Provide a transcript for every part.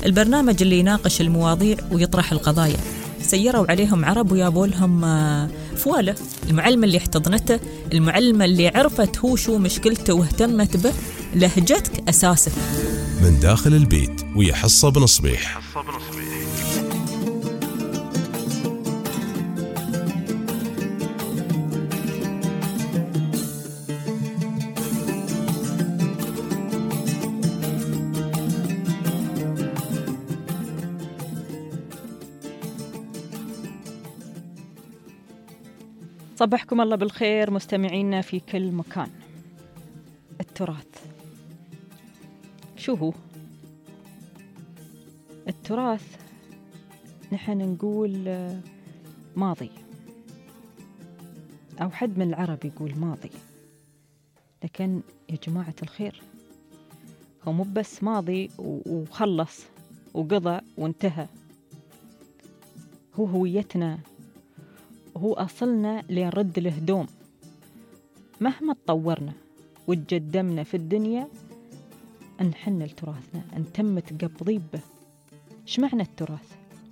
البرنامج اللي يناقش المواضيع ويطرح القضايا. سيروا عليهم عرب ويابوا لهم فوالة. المعلمة اللي احتضنته، المعلمة اللي عرفت هو شو مشكلته واهتمت به، لهجتك أساسك. من داخل البيت ويا حصة بن صبيح. صبحكم الله بالخير مستمعينا في كل مكان. التراث شو هو؟ التراث نحن نقول ماضي، أو حد من العرب يقول ماضي، لكن يا جماعة الخير هو مو بس ماضي وخلص وقضى وانتهى. هو هويتنا، هو أصلنا لنرد الهدوم. مهما تطورنا وتقدمنا في الدنيا نحن لتراثنا، نتم تقبضي به. إيش معنى التراث؟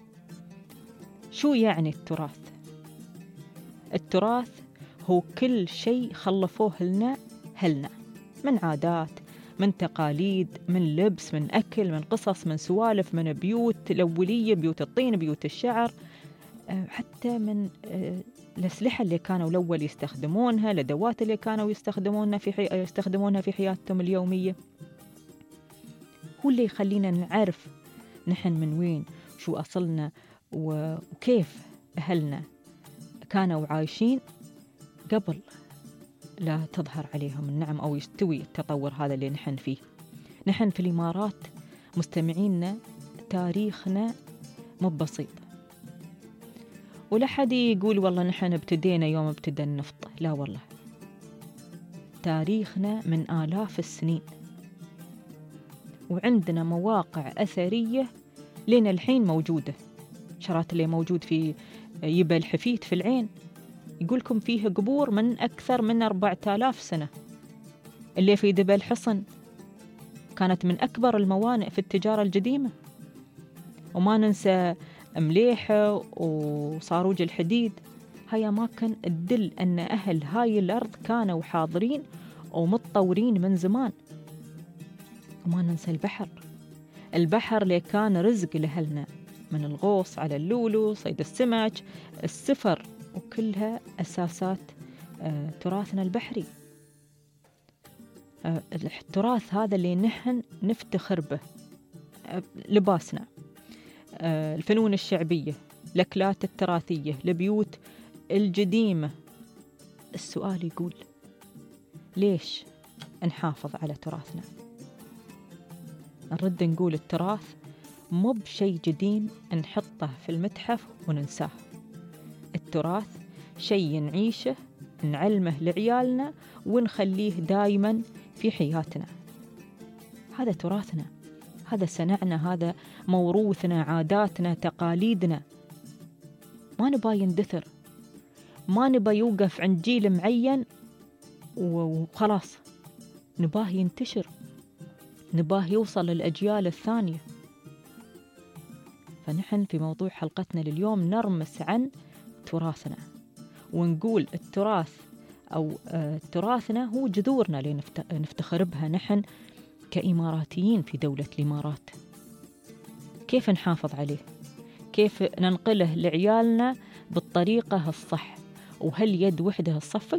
شو يعني التراث؟ التراث هو كل شيء خلفوه لنا هلنا، من عادات، من تقاليد، من لبس، من أكل، من قصص، من سوالف، من بيوت الأولية، بيوت الطين، بيوت الشعر، حتى من الأسلحة اللي كانوا الأول يستخدمونها، الأدوات اللي كانوا يستخدمونها في حياتهم اليومية. هو اللي يخلينا نعرف نحن من وين، شو أصلنا، وكيف أهلنا كانوا عايشين قبل لا تظهر عليهم النعم أو يستوي التطور هذا اللي نحن فيه. نحن في الإمارات مستمعينا تاريخنا مو بسيط، ولا حد يقول والله نحن ابتدينا يوم ابتدى النفط، لا والله، تاريخنا من آلاف السنين، وعندنا مواقع أثرية لين الحين موجودة. شرات اللي موجود في يبا الحفيد في العين يقولكم فيه قبور من أكثر من 4000 سنة. اللي في دبا الحصن كانت من أكبر الموانئ في التجارة القديمة. وما ننسى مليحة وصاروج الحديد، هاي أماكن تدل أن أهل هاي الأرض كانوا حاضرين ومتطورين من زمان. وما ننسى البحر اللي كان رزق لأهلنا، من الغوص على اللولو، صيد السمك، السفر، وكلها أساسات تراثنا البحري. التراث هذا اللي نحن نفتخر به، لباسنا، الفنون الشعبية، الأكلات التراثية، البيوت القديمة. السؤال يقول ليش نحافظ على تراثنا؟ نرد نقول التراث مو بشيء قديم نحطه في المتحف وننساه. التراث شيء نعيشه، نعلمه لعيالنا، ونخليه دايما في حياتنا. هذا تراثنا، هذا سنعنا، هذا موروثنا، عاداتنا، تقاليدنا. ما نبا يندثر، ما نبا يوقف عند جيل معين وخلاص، نباه ينتشر، نباه يوصل للأجيال الثانية. فنحن في موضوع حلقتنا لليوم نرمس عن تراثنا، ونقول التراث أو تراثنا هو جذورنا اللي نفتخر بها نحن كإماراتيين في دولة الإمارات. كيف نحافظ عليه؟ كيف ننقله لعيالنا بالطريقة الصح؟ وهل يد وحدة تصفق؟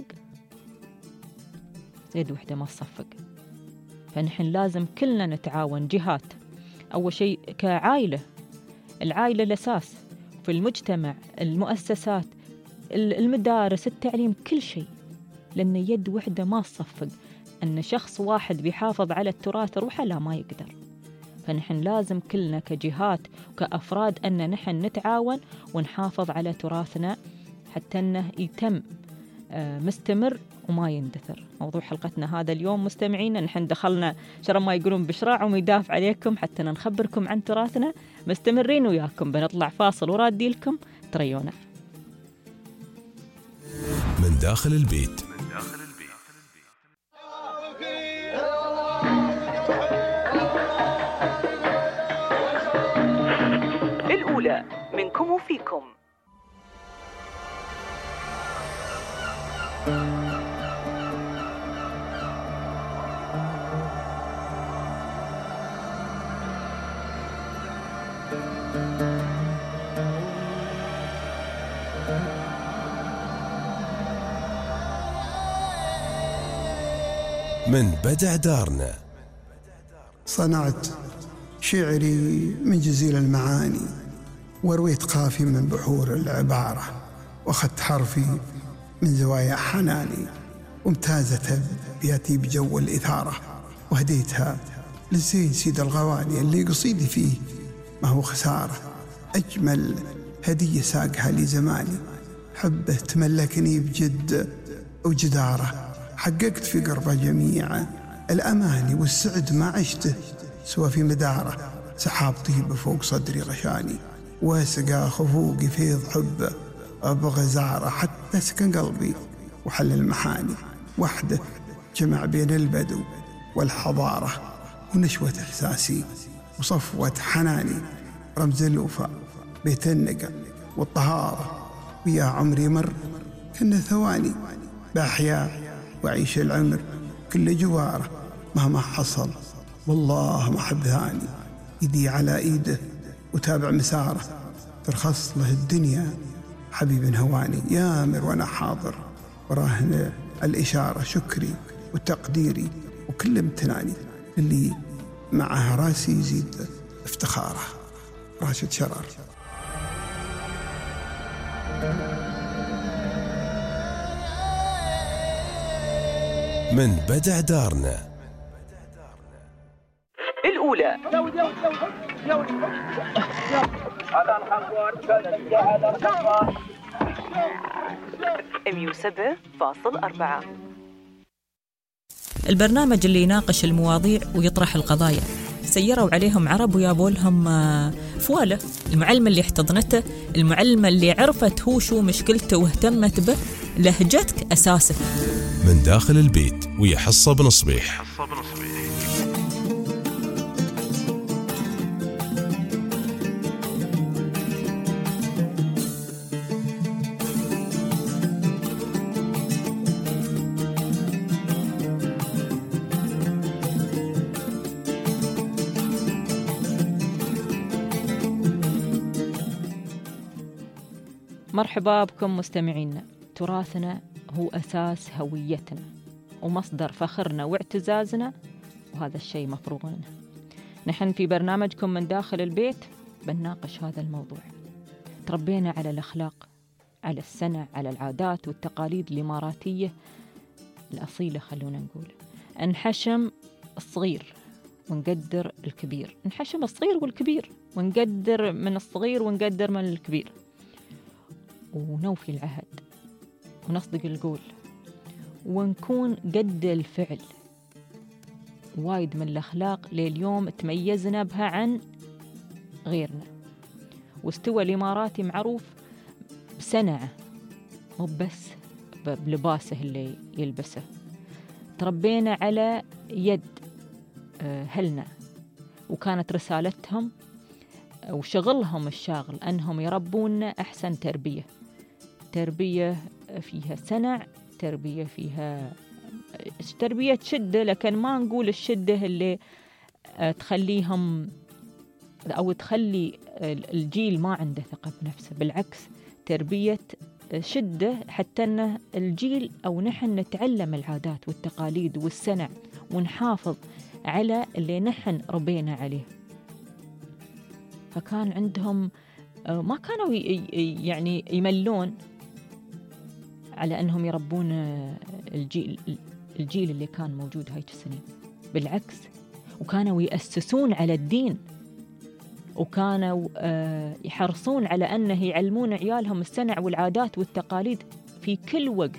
يد وحدة ما تصفق. فنحن لازم كلنا نتعاون، جهات، أول شيء كعائلة، العائلة الأساس في المجتمع، المؤسسات، المدارس، التعليم، كل شيء، لأن يد وحدة ما تصفق. أن شخص واحد بيحافظ على التراث روحه لا، ما يقدر. فنحن لازم كلنا كجهات وكأفراد أن نحن نتعاون ونحافظ على تراثنا حتى أنه يتم مستمر وما يندثر. موضوع حلقتنا هذا اليوم مستمعين، نحن دخلنا شرم ما يقولون بشراع وميداف عليكم حتى نخبركم عن تراثنا. مستمرين وياكم، بنطلع فاصل ورادي لكم تريونا. من داخل البيت. الأولى منكم وفيكم. من بدع دارنا. صنعت شعري من جزيل المعاني، ورويت قافي من بحور العبارة، وأخذت حرفي من زوايا حناني، وامتازت بياتي بجو الإثارة، وهديتها للزين سيد الغوالي اللي قصيدي فيه ما هو خسارة. أجمل هدية ساقها لي زماني، حبه تملكني بجد وجدارة، حققت في قربه جميع الأماني، والسعد ما عشته سوى في مداره. سحاب طيب فوق صدري غشاني، وسقى خفوقي فيض حبه بغزارة، حتى سكن قلبي وحل المحاني. وحده جمع بين البدو والحضارة، ونشوة إحساسي وصفوة حناني، رمز الوفاء بيت النقى والطهارة. ويا عمري مر كنا ثواني، بأحياء وعيش العمر كل جواره، مهما حصل والله ما حب ثاني، يدي على ايده وتابع مساره، ترخص له الدنيا حبيب هواني. يامر وانا حاضر وراهن الاشاره، شكري وتقديري وكل امتناني، اللي معها راسي يزيد افتخاره. راشد شرار. من بدع دارنا. الأولى. FM7.4. البرنامج اللي يناقش المواضيع ويطرح القضايا. سيروا عليهم عرب ويابوا لهم فوالة. المعلمة اللي احتضنته، المعلمة اللي عرفت هو شو مشكلته واهتمت به، لهجتك أساسك. من داخل البيت ويا حصة بنصبيح. مرحبا بكم مستمعينا. تراثنا هو أساس هويتنا ومصدر فخرنا واعتزازنا، وهذا الشيء مفروغ منه. نحن في برنامجكم من داخل البيت بنناقش هذا الموضوع. تربينا على الأخلاق، على السنع، على العادات والتقاليد الإماراتية الأصيلة. خلونا نقول نحشم الصغير ونقدر الكبير، نحشم الصغير والكبير، ونقدر من الصغير ونقدر من الكبير، ونوفي العهد ونصدق القول ونكون قد الفعل. وايد من الأخلاق لليوم تميزنا بها عن غيرنا. واستوى الإماراتي معروف بسنعه، مو بس بلباسه اللي يلبسه. تربينا على يد أهلنا، وكانت رسالتهم وشغلهم الشاغل أنهم يربونا أحسن تربية. تربية فيها سنع، تربية فيها تربية شدة، لكن ما نقول الشدة اللي تخليهم أو تخلي الجيل ما عنده ثقة بنفسه. بالعكس، تربية شدة حتى أن الجيل أو نحن نتعلم العادات والتقاليد والسنع ونحافظ على اللي نحن ربينا عليه. فكان عندهم ما كانوا يعني يملون على أنهم يربون الجيل اللي كان موجود هاي السنين. بالعكس، وكانوا يأسسون على الدين، وكانوا يحرصون على أنه يعلمون عيالهم السنع والعادات والتقاليد في كل وقت.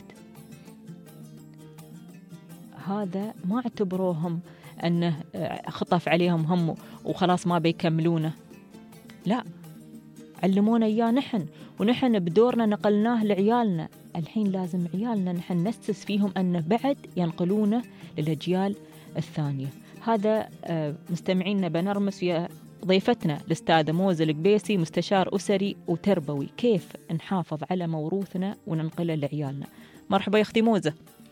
هذا ما اعتبروهم أنه خطف عليهم هم وخلاص ما بيكملونه، لا، علمونا إياه نحن، ونحن بدورنا نقلناه لعيالنا. الحين لازم عيالنا نحن نسس فيهم أنه بعد ينقلونه للأجيال الثانية. هذا مستمعينا بنرمس يا ضيفتنا الأستاذة موزة القبيسي، مستشار أسري وتربوي، كيف نحافظ على موروثنا وننقله لعيالنا. مرحبا يا أختي موزة.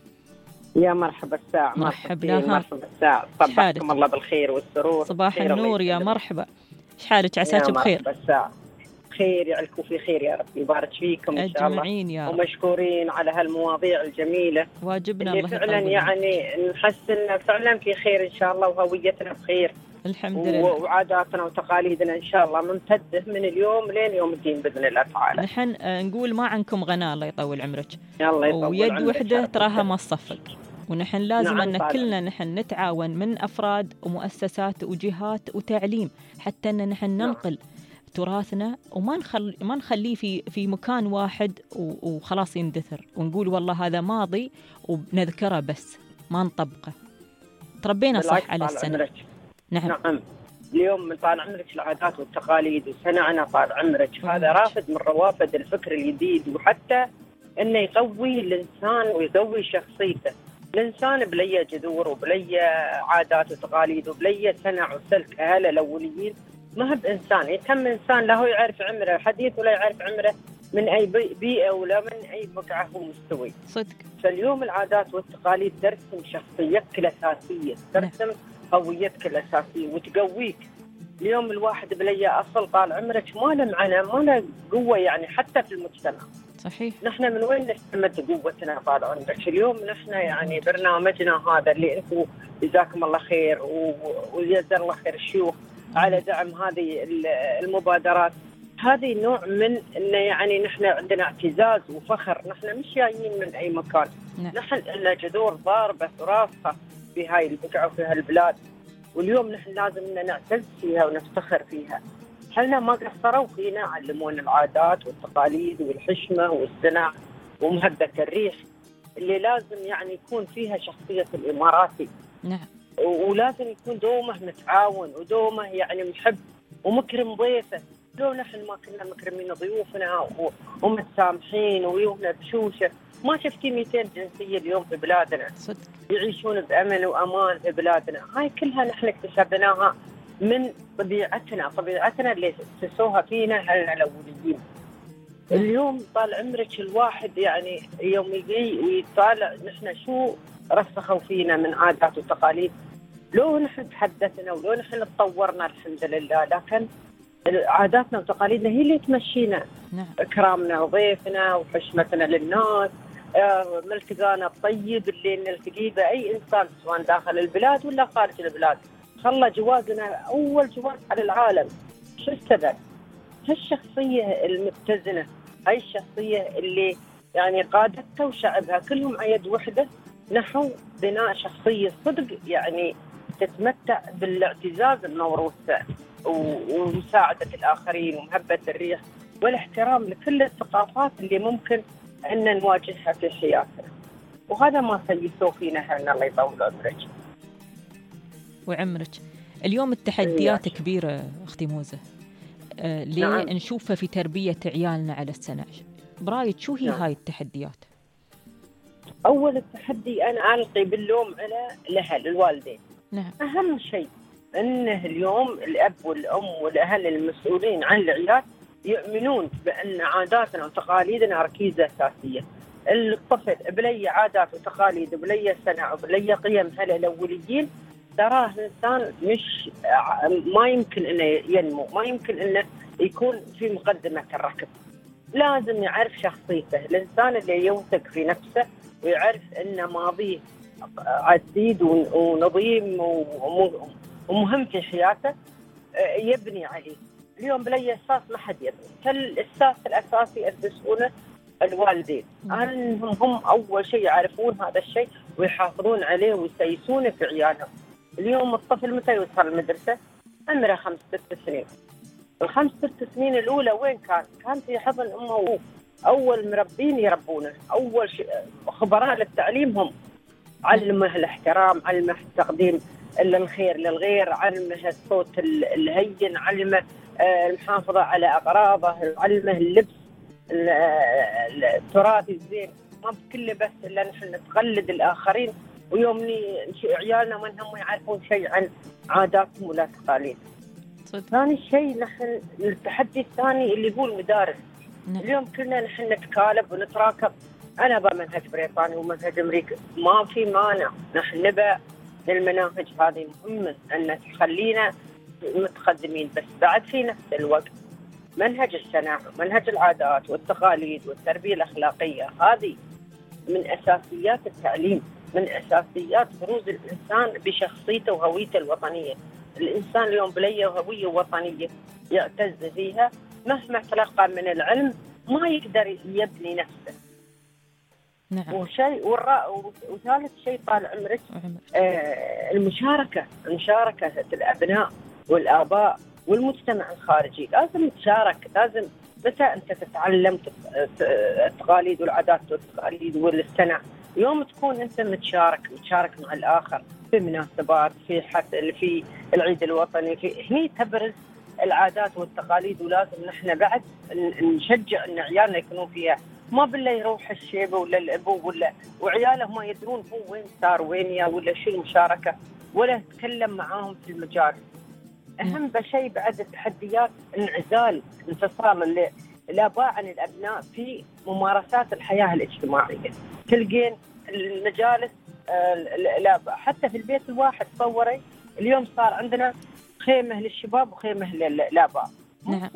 يا مرحبا الساعة. مرحبا لها. مرحبا الساعة، صبحكم الله بالخير والسرور. صباح النور يا مرحبا، ايش حالك؟ عساك بخير؟ مرحبا الساعة، خير يعلكم في خير يا رب، يبارك فيكم إن شاء الله أجمعين يا رب. ومشكورين على هالمواضيع الجميلة، واجبنا اللي الله فعلا يطول. يعني نحس إن فعلا في خير إن شاء الله، وهويتنا بخير الحمد لله، وعاداتنا وتقاليدنا إن شاء الله ممتدة من اليوم لين يوم الدين بإذن الله تعالى. نحن نقول ما عنكم غناء، الله يطول عمرك. الله يطول ويد عمرك وحدة تراها ما تصفق، ونحن لازم نعم أن طبعاً. كلنا نحن نتعاون من أفراد ومؤسسات وجهات وتعليم، حتى أن نحن ننقل تراثنا وما نخليه في مكان واحد وخلاص يندثر، ونقول والله هذا ماضي وبنذكره بس ما نطبقه. تربينا صح على السنة. نعم اليوم من طال عمرك العادات والتقاليد وسنعنا طال عمرك، هذا رافد من روافد الفكر الجديد، وحتى انه يقوي الانسان ويقوي شخصيته. الانسان بليه جذور وبليه عادات وتقاليد وبليه سنع وسلك اهله الاوليين، ما هو بانسان يتم انسان لا هو يعرف عمره الحديث ولا يعرف عمره من اي بيئه ولا من اي بقعه هو مستوي. صدق. فاليوم العادات والتقاليد ترسم شخصيتك الاساسيه، ترسم هويتك الاساسيه وتقويك. اليوم الواحد بليه اصل طال عمرك ما له معنى، ما له قوه يعني حتى في المجتمع. صحيح. نحن من وين نستمد قوتنا طال عمرك؟ اليوم نحن يعني برنامجنا هذا اللي انتم جزاكم الله خير وجزا الله خير الشيوخ على دعم هذه المبادرات، هذه نوع من انه يعني نحن عندنا اعتزاز وفخر، نحن مش جايين من اي مكان. نحن لنا جذور ضاربه وراسخه في هاي البقعه وفي هالبلاد، واليوم نحن لازم نعتز فيها ونفتخر فيها. حنا ما قصروا فينا، علمونا العادات والتقاليد والحشمه والسنع ومهبه الريح اللي لازم يعني يكون فيها شخصيه الاماراتي. نعم. ولازم يكون دومه متعاون ودومه يعني محب ومكرم ضيفه. لو نحن ما كنا مكرمين ضيوفنا ومتسامحين ويومنا بشوشه، ما شفتي 200 جنسيه اليوم في بلادنا. صدق. يعيشون بامن وامان في بلادنا. هاي كلها نحن اكتسبناها من طبيعتنا اللي سسوها فينا الاوليين. اليوم طال عمرك الواحد يعني يوم يجي ويطالع نحن شو رسخوا فينا من عادات وتقاليد، لو نحن تحدثنا ولو نحن تطورنا الحمد لله، لكن عاداتنا وتقاليدنا هي اللي تمشينا. نعم. إكرامنا وضيفنا وحشمتنا للناس، ملتقانا الطيب اللي نلتقي به أي إنسان سواء داخل البلاد ولا خارج البلاد. خلى جوازنا أول جواز على العالم. شو السبب؟ هالشخصية المتزنة، هاي الشخصية اللي يعني قادتها وشعبها كلهم على يد وحدة نحو بناء شخصية صدق يعني تتمتع بالاعتزاز الموروث ومساعدة الآخرين ومهبة الريح والاحترام لكل الثقافات اللي ممكن أن نواجهها في حياتنا. وهذا ما سيسوه فينا هلنا، الله يطول عمرك وعمرك. اليوم التحديات كبيرة أختي موزة، ليه نعم. نشوفها في تربية عيالنا على السنة. برايك شو هي هاي التحديات؟ أول التحدي أنا ألقي باللوم على الأهل الوالدين. نعم. أهم شيء أنه اليوم الأب والأم والأهل المسؤولين عن العيال يؤمنون بأن عاداتنا وتقاليدنا ركيزة أساسية. الطفل بلي عادات وتقاليد وبلي سنع وبلي قيم هالأوليين، تراه إنسان مش ما يمكن أنه ينمو، ما يمكن أنه يكون في مقدمة الركب. لازم يعرف شخصيته، الإنسان اللي يوثق في نفسه ويعرف أن ماضيه عديد ونظيم ومهم في حياته يبني عليه. اليوم بلي أساس ما حد يبني، الأساس الأساسي يأسسونه الوالدين، هم أول شيء يعرفون هذا الشيء ويحافظون عليه ويسيسونه في عيالهم. اليوم الطفل متى يوصل المدرسة؟ عمره 5-6 سنين. ال5-6 سنين الأولى وين كان في حضن أمه وأبوه. أول مربين يربونه، أول خبراء للتعليم هم. علمه الاحترام، علمه التقديم الخير للغير، علمه الصوت الهين، علمه المحافظة على أغراضه، علمه اللبس التراثي الزين. ما بكله بس إلا نحن نتقلد الآخرين، ويوم عيالنا ما هم يعرفون شيء عن عاداتهم ولا تقاليد. ثاني شيء نحن التحدي الثاني اللي هو المدارس. اليوم كلنا نحن نتكالب ونتراكب، أنا بمنهج بريطاني ومنهج أمريكي، ما في مانع، نحن نبى المناهج هذه مهمة أن تخلينا متقدمين، بس بعد في نفس الوقت منهج السنة، منهج العادات والتقاليد والتربية الأخلاقية، هذه من أساسيات التعليم، من أساسيات بروز الإنسان بشخصيته وهويته الوطنية. الإنسان اليوم بليه وهوية وطنية يعتز فيها، مهما تلقى من العلم ما يقدر يبني نفسه. نعم. وثالث شيء طال عمرك المشاركة الأبناء والآباء والمجتمع الخارجي، لازم تشارك، لازم متى أنت تتعلم التقاليد والعادات والتقاليد والسنة، يوم تكون أنت متشارك مع الآخر في مناسبات، في حفل، في العيد الوطني، في هني تبرز العادات والتقاليد، ولازم نحن بعد نشجع أن عيالنا يكونوا فيها، ما بالله يروح الشيبة ولا الأبو وعياله ما يدرون هو وين صار وين يا ولا شو المشاركة، ولا يتكلم معاهم في المجال. أهم شيء بعد التحديات انفصال الآباء عن الأبناء في ممارسات الحياة الاجتماعية. تلقين المجالس الآباء حتى في البيت الواحد، تصوري اليوم صار عندنا خيمة للشباب وخيمة للآباء. نعم.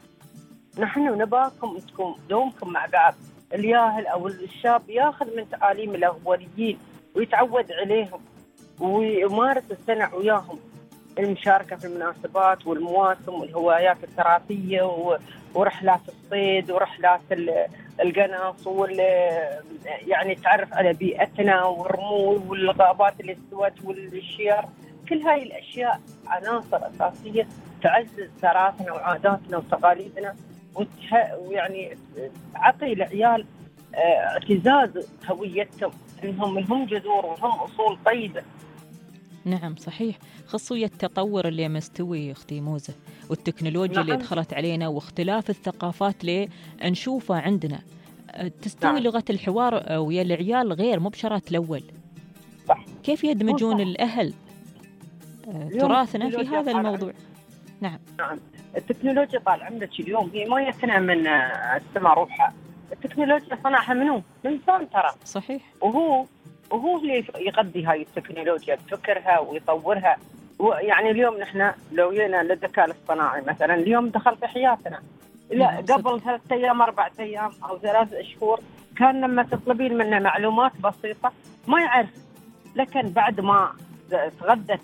نحن نباكم انتم دومكم مع بعض، الياهل او الشاب ياخذ من تعاليم الاوليين ويتعود عليهم ويمارس السنة وياهم، المشاركة في المناسبات والمواسم والهوايات التراثية ورحلات الصيد ورحلات القناص يعني تعرف على بيئتنا والرمول والغابات اللي استوت والشيار. كل هاي الأشياء عناصر أساسية تعزز تراثنا وعاداتنا وتقاليدنا، ويعني تعطي العيال اعتزاز هويتهم، انهم لهم جذور وهم اصول طيبه. نعم صحيح، خصوصا التطور اللي مستوي اختي موزة، والتكنولوجيا اللي دخلت علينا، واختلاف الثقافات اللي نشوفها عندنا، تستوي لغة الحوار ويا العيال غير مو بشرات الأول. صح. كيف يدمجون الأهل تراثنا في هذا الموضوع؟ نعم. التكنولوجيا طال عمرك اليوم هي ما يتنا من السماء روحها، التكنولوجيا صنعها من إنسان ترى. صحيح. وهو اللي يقضي هاي التكنولوجيا بفكرها ويطورها. يعني اليوم نحن لو جينا للذكاء الاصطناعي مثلا، اليوم دخل في حياتنا. لا قبل 3 أيام 4 أيام أو 3 أشهر كان لما تطلبين منه معلومات بسيطة ما يعرف، لكن بعد ما تغدت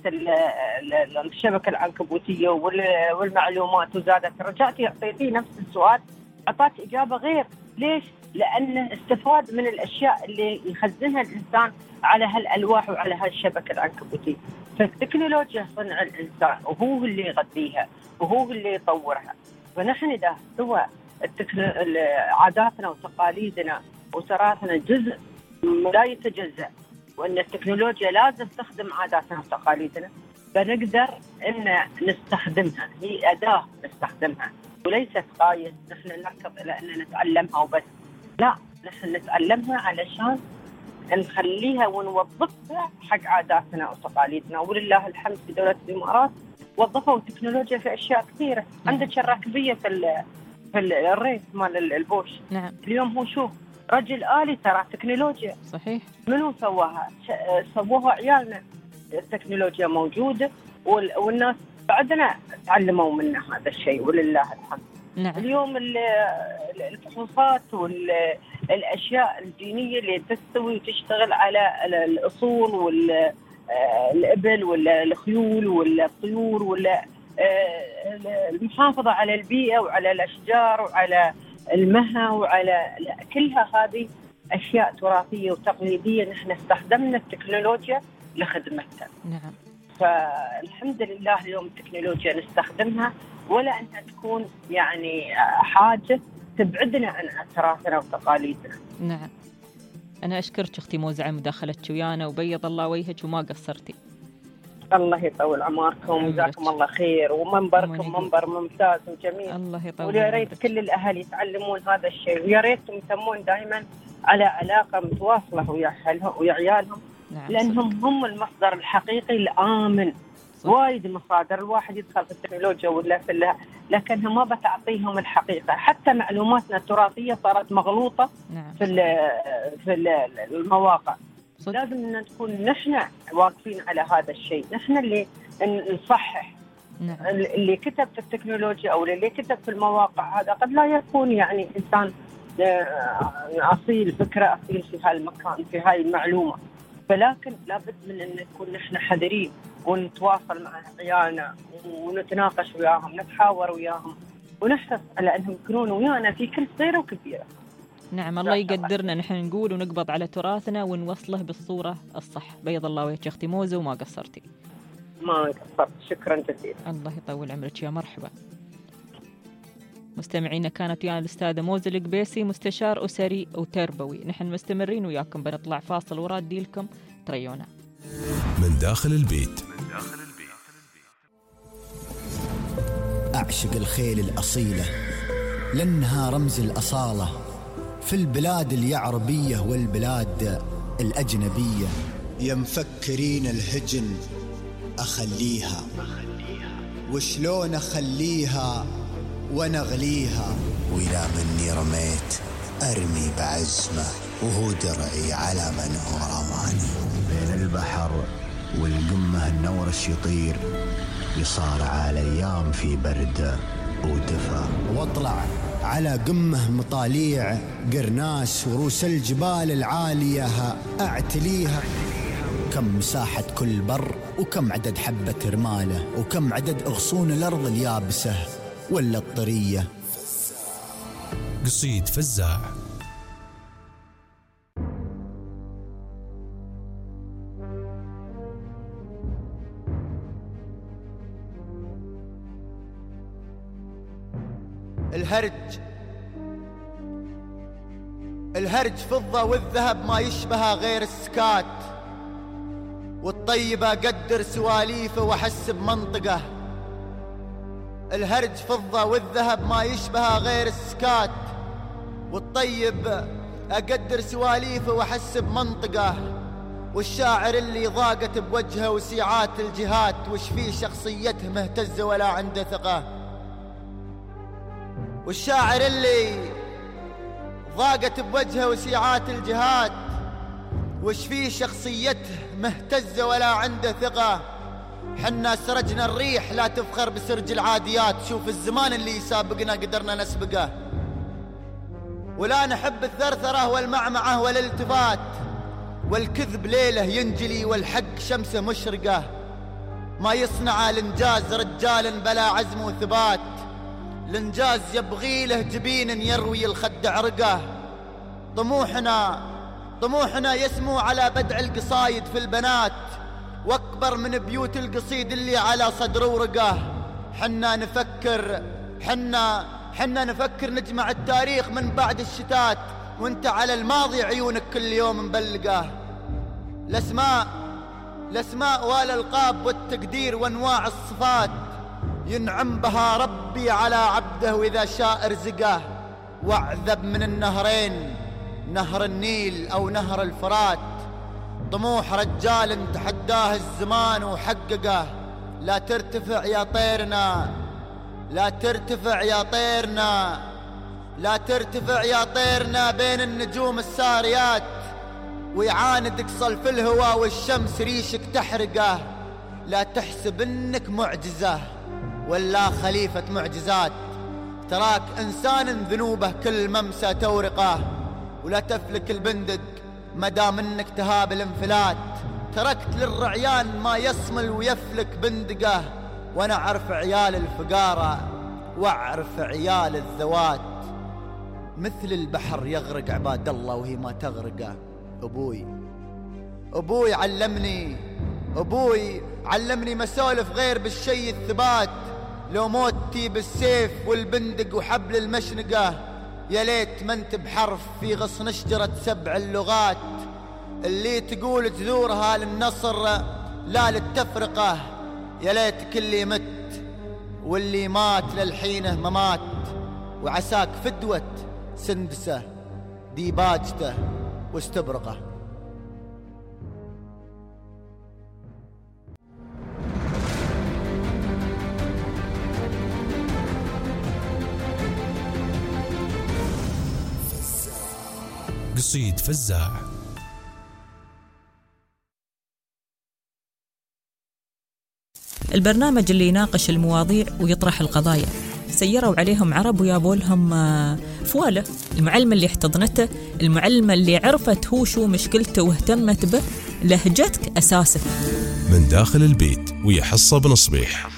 الشبكة العنكبوتية والمعلومات وزادت، رجعتي أعطيتيه نفس السؤال أعطاك إجابة غير. ليش؟ لأنه استفاد من الأشياء اللي يخزنها الإنسان على هالألواح وعلى هالشبكة العنكبوتية. فالتكنولوجيا صنع الإنسان وهو اللي يغذيها وهو اللي يطورها. فنحن إذا سوى عاداتنا وتقاليدنا وتراثنا جزء لا يتجزأ، وأن التكنولوجيا لازم تخدم عاداتنا وتقاليدنا، فنقدر أن نستخدمها، هي أداة نستخدمها وليست قايد نحن نركض إلى أن نتعلمها وبس. لا، نحن نتعلمها علشان نخليها ونوظفها حق عاداتنا وتقاليدنا. ولله الحمد في دولة الإمارات وظفوا التكنولوجيا في أشياء كثيرة. عندك الراكبية في الريس مال البوش. نعم. اليوم هو شوف رجل آلي، ترى تكنولوجيا. صحيح. منو سواها؟ سووها عيالنا. التكنولوجيا موجودة والناس بعدنا تعلموا منها هذا الشيء ولله الحمد. نعم. اليوم الفحوصات والأشياء الدينية اللي تستوي وتشتغل على الأصول والإبل والخيول والطيور المحافظة على البيئة وعلى الأشجار وعلى المها وعلى كلها هذه أشياء تراثية وتقليدية نحن استخدمنا التكنولوجيا لخدمتها. نعم. فالحمد لله اليوم التكنولوجيا نستخدمها ولا أنها تكون يعني حاجة تبعدنا عن تراثنا وتقاليدنا. نعم. أنا أشكرك أختي موزة على مداخلتك ويانا، وبيض الله وجهك وما قصرتي. الله يطول عمركم وجزاكم الله خير، ومنبركم منبر ممتاز وجميل. الله يطول. ويا ريت كل الأهل يتعلمون هذا الشيء، ويا ريتهم يتمون دائما على علاقة متواصلة ويا عيالهم. نعم. لأنهم هم المصدر الحقيقي الآمن وايد مصادر الواحد يدخل في التكنولوجيا ولا في لكنها ما بتعطيهم الحقيقة. حتى معلوماتنا التراثية صارت مغلوطة. نعم. في المواقع. لازم نكون نحن واقفين على هذا الشيء، نحن اللي نصحح. نعم. اللي كتب في التكنولوجيا أو اللي كتب في المواقع هذا قد لا يكون يعني إنسان أصيل، فكرة أصيل في هالمكان في هاي المعلومة. فلكن لابد من أن نكون نحن حذرين ونتواصل مع عيالنا ونتناقش وياهم، نتحاور وياهم ونحرص على أنهم يكونون ويانا في كل صغيرة وكبيرة. نعم، الله يقدرنا نحن نقول ونقبض على تراثنا ونوصله بالصورة الصح. بيض الله وجهك أختي موزة وما قصرتي. ما قصرت، شكرا جزيلا. الله يطول عمرك، يا مرحبا. مستمعينا، كانت ويانا الأستاذة موزة القبيسي، مستشار أسري وتربوي. نحن مستمرين وياكم، بنطلع فاصل وراد لكم تريونا. من داخل البيت. أعشق الخيل الأصيلة لأنها رمز الأصالة في البلاد اليعربية والبلاد الأجنبية. يا مفكرين الهجن أخليها، وشلون أخليها ونغليها، وإذا مني رميت أرمي بعزمه وهو درعي على من هو رماني. بين البحر والقمة النورش يطير، يصارع الأيام في برد ودفا، واطلع على قمة مطاليع قرناس وروس الجبال العالية أعتليها. كم مساحة كل بر، وكم عدد حبة رماله، وكم عدد أغصون الأرض اليابسة ولا الطرية. قصيد فزاع. الهرج فضة والذهب ما يشبه غير السكات، والطيبة قدر سواليفه وأحس بمنطقه. الهرج فضة والذهب ما يشبه غير السكات، والطيب أقدر سواليفه وأحس بمنطقه. والشاعر اللي ضاقت بوجهه وسيعات الجهات، وش فيه شخصيته مهتزة ولا عنده ثقة. والشاعر اللي ضاقت بوجهه وسيعات الجهات، وش فيه شخصيته مهتزة ولا عنده ثقة. حنا سرجنا الريح لا تفخر بسرج العاديات، شوف الزمان اللي يسابقنا قدرنا نسبقه. ولا نحب الثرثرة والمعمعة والالتفات، والكذب ليله ينجلي والحق شمسه مشرقة. ما يصنع الانجاز رجال بلا عزم وثبات، الانجاز يبغي له جبين يروي الخد عرقه. طموحنا يسمو على بدع القصايد في البنات، واكبر من بيوت القصيد اللي على صدر ورقه. حنا نفكر نجمع التاريخ من بعد الشتات، وانت على الماضي عيونك كل يوم مبلقه. الاسماء والالقاب والتقدير وانواع الصفات، ينعم بها ربي على عبده وإذا شاء ارزقه. واعذب من النهرين، نهر النيل أو نهر الفرات، طموح رجال تحداه الزمان وحققه. لا ترتفع يا طيرنا، لا ترتفع يا طيرنا، لا ترتفع يا طيرنا بين النجوم الساريات، ويعاندك صلف الهوى والشمس ريشك تحرقه. لا تحسب انك معجزة ولا خليفة معجزات، تراك إنسان ذنوبه كل ممسى تورقه. ولا تفلك البندق مدام انك تهاب الانفلات، تركت للرعيان ما يصمل ويفلك بندقه. وانا اعرف عيال الفقارة واعرف عيال الذوات، مثل البحر يغرق عباد الله وهي ما تغرقه. أبوي علمني مسولف غير بالشي الثبات، لو موتي بالسيف والبندق وحبل المشنقة. يا ليت ما انت بحرف في غصن شجرة 7 اللغات، اللي تقول تذورها للنصر لا للتفرقة. يا ليت كل مت واللي مات للحينه ممات، وعساك فدوة سندسه ديباجته واستبرقه. قصيد فزاع. البرنامج اللي يناقش المواضيع ويطرح القضايا، سيروا عليهم عرب ويابوا لهم فوالة. المعلمة اللي احتضنته، المعلمة اللي عرفت هو شو مشكلته واهتمت به، لهجتك أساسك. من داخل البيت ويا حصة بنصبيح.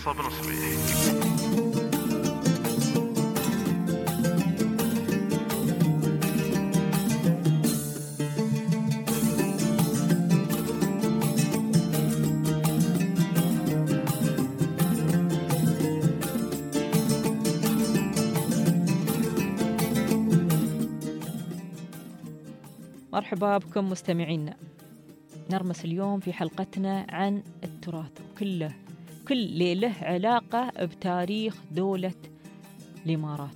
مرحبا بكم مستمعينا. نرمس اليوم في حلقتنا عن التراث، كل ليلة علاقة بتاريخ دولة الإمارات.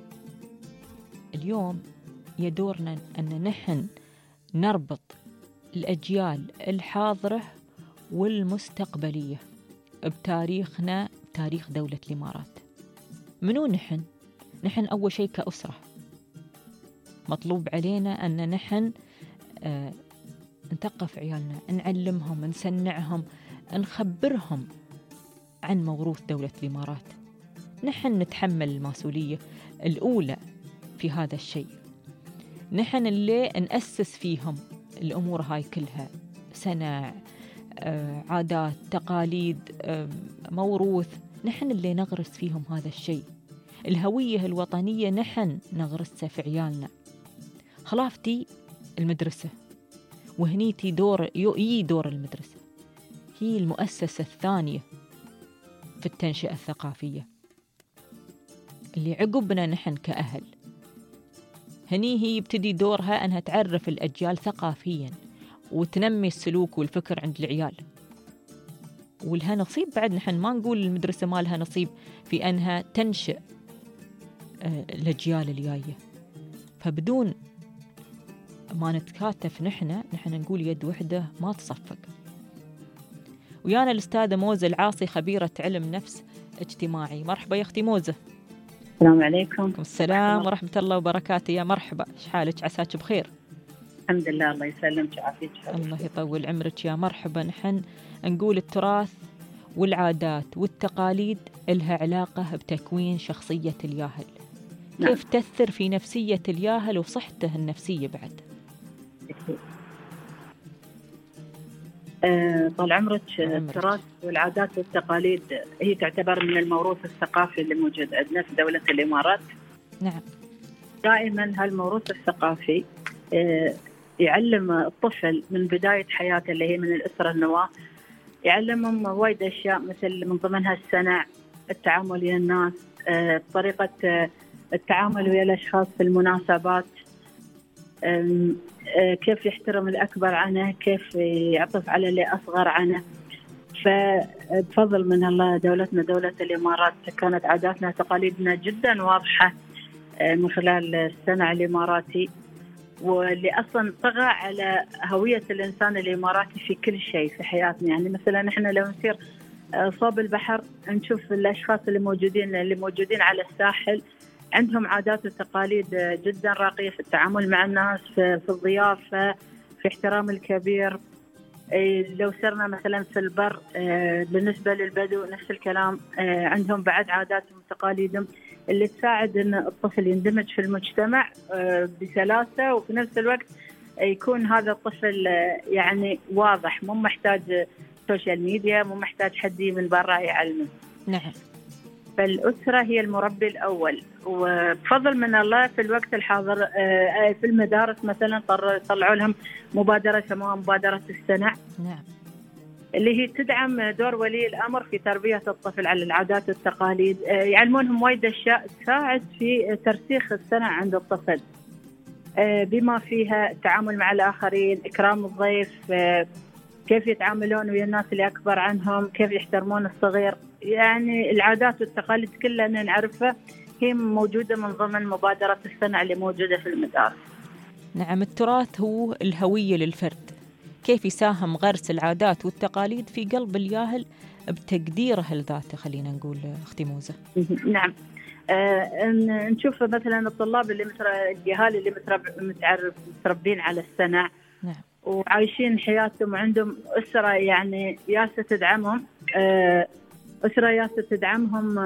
اليوم يدورنا أن نحن نربط الأجيال الحاضرة والمستقبلية بتاريخنا، تاريخ دولة الإمارات. منو نحن؟ نحن أول شيء كأسرة مطلوب علينا أن نحن نثقف عيالنا، نعلمهم، نسنعهم، نخبرهم عن موروث دولة الإمارات. نحن نتحمل المسؤولية الأولى في هذا الشيء. نحن اللي نأسس فيهم الأمور هاي كلها، سنع، عادات، تقاليد، موروث. نحن اللي نغرس فيهم هذا الشيء. الهوية الوطنية نحن نغرسها في عيالنا. خلافتي المدرسة، وهنيتي دور المدرسة هي المؤسسة الثانية في التنشئة الثقافية اللي عقبنا نحن كأهل. هني هي يبتدي دورها أنها تعرف الأجيال ثقافيا وتنمي السلوك والفكر عند العيال، ولها نصيب بعد. نحن ما نقول المدرسة ما لها نصيب في أنها تنشئ الأجيال الجاية. فبدون ما نتكاتف نحن نقول يد وحدة ما تصفق. ويانا الأستاذة موزة العاصي، خبيرة علم نفس اجتماعي. مرحبا يا أختي موزة. السلام عليكم. السلام ورحمة الله وبركاته. يا مرحبا، إيش حالك؟ عساك بخير؟ الحمد لله، الله يسلمك ويعافيك. الله يطول عمرك. يا مرحبا. نحن نقول التراث والعادات والتقاليد لها علاقة بتكوين شخصية الياهل. نعم. كيف تأثر في نفسية الياهل وصحته النفسية بعد؟ طال عمرك. التراث والعادات والتقاليد هي تعتبر من الموروث الثقافي اللي موجود عندنا في دولة الإمارات. نعم. دائما هالموروث الثقافي يعلم الطفل من بداية حياته اللي هي من الأسرة النواة، يعلمهم وايد أشياء، مثل من ضمنها السنع، التعامل ويا الناس، طريقة التعامل ويا الأشخاص في المناسبات، كيف يحترم الأكبر عنه، كيف يعطف على اللي أصغر عنه. فبفضل من الله دولتنا دولة الإمارات كانت عاداتنا وتقاليدنا جدا واضحة من خلال السنع الإماراتي، واللي أصلا طغى على هوية الإنسان الإماراتي في كل شيء في حياتنا. يعني مثلا إحنا لو نسير صوب البحر نشوف الأشخاص اللي موجودين على الساحل عندهم عادات وتقاليد جدا راقية في التعامل مع الناس، في الضيافة، في احترام الكبير. لو سرنا مثلا في البر بالنسبة للبدو نفس الكلام، عندهم بعد عاداتهم وتقاليدهم اللي تساعد أن الطفل يندمج في المجتمع بسلاسة، وفي نفس الوقت يكون هذا الطفل يعني واضح، مو محتاج سوشيال ميديا، مو محتاج حد من برا يعلمه. نعم. فالأسرة هي المربي الأول، وبفضل من الله في الوقت الحاضر في المدارس مثلا طلعوا لهم مبادرة سموها مبادرة السنع. نعم. اللي هي تدعم دور ولي الأمر في تربية الطفل على العادات والتقاليد، يعلمونهم وايد أشياء تساعد في ترسيخ السنع عند الطفل، بما فيها التعامل مع الآخرين، إكرام الضيف، كيف يتعاملون ويا الناس اللي أكبر عنهم، كيف يحترمون الصغير. يعني العادات والتقاليد كلها نعرفها هي موجودة من ضمن مبادرة السنع اللي موجودة في المدارس. نعم. التراث هو الهوية للفرد. كيف يساهم غرس العادات والتقاليد في قلب الياهل بتقديره لذاته، خلينا نقول أختي موزة. نعم. نشوف مثلا الطلاب اللي الجهال اللي متربين على السنع، نعم، وعايشين حياتهم وعندهم أسرة يعني ياسة تدعمهم، أسرة ياسة تدعمهم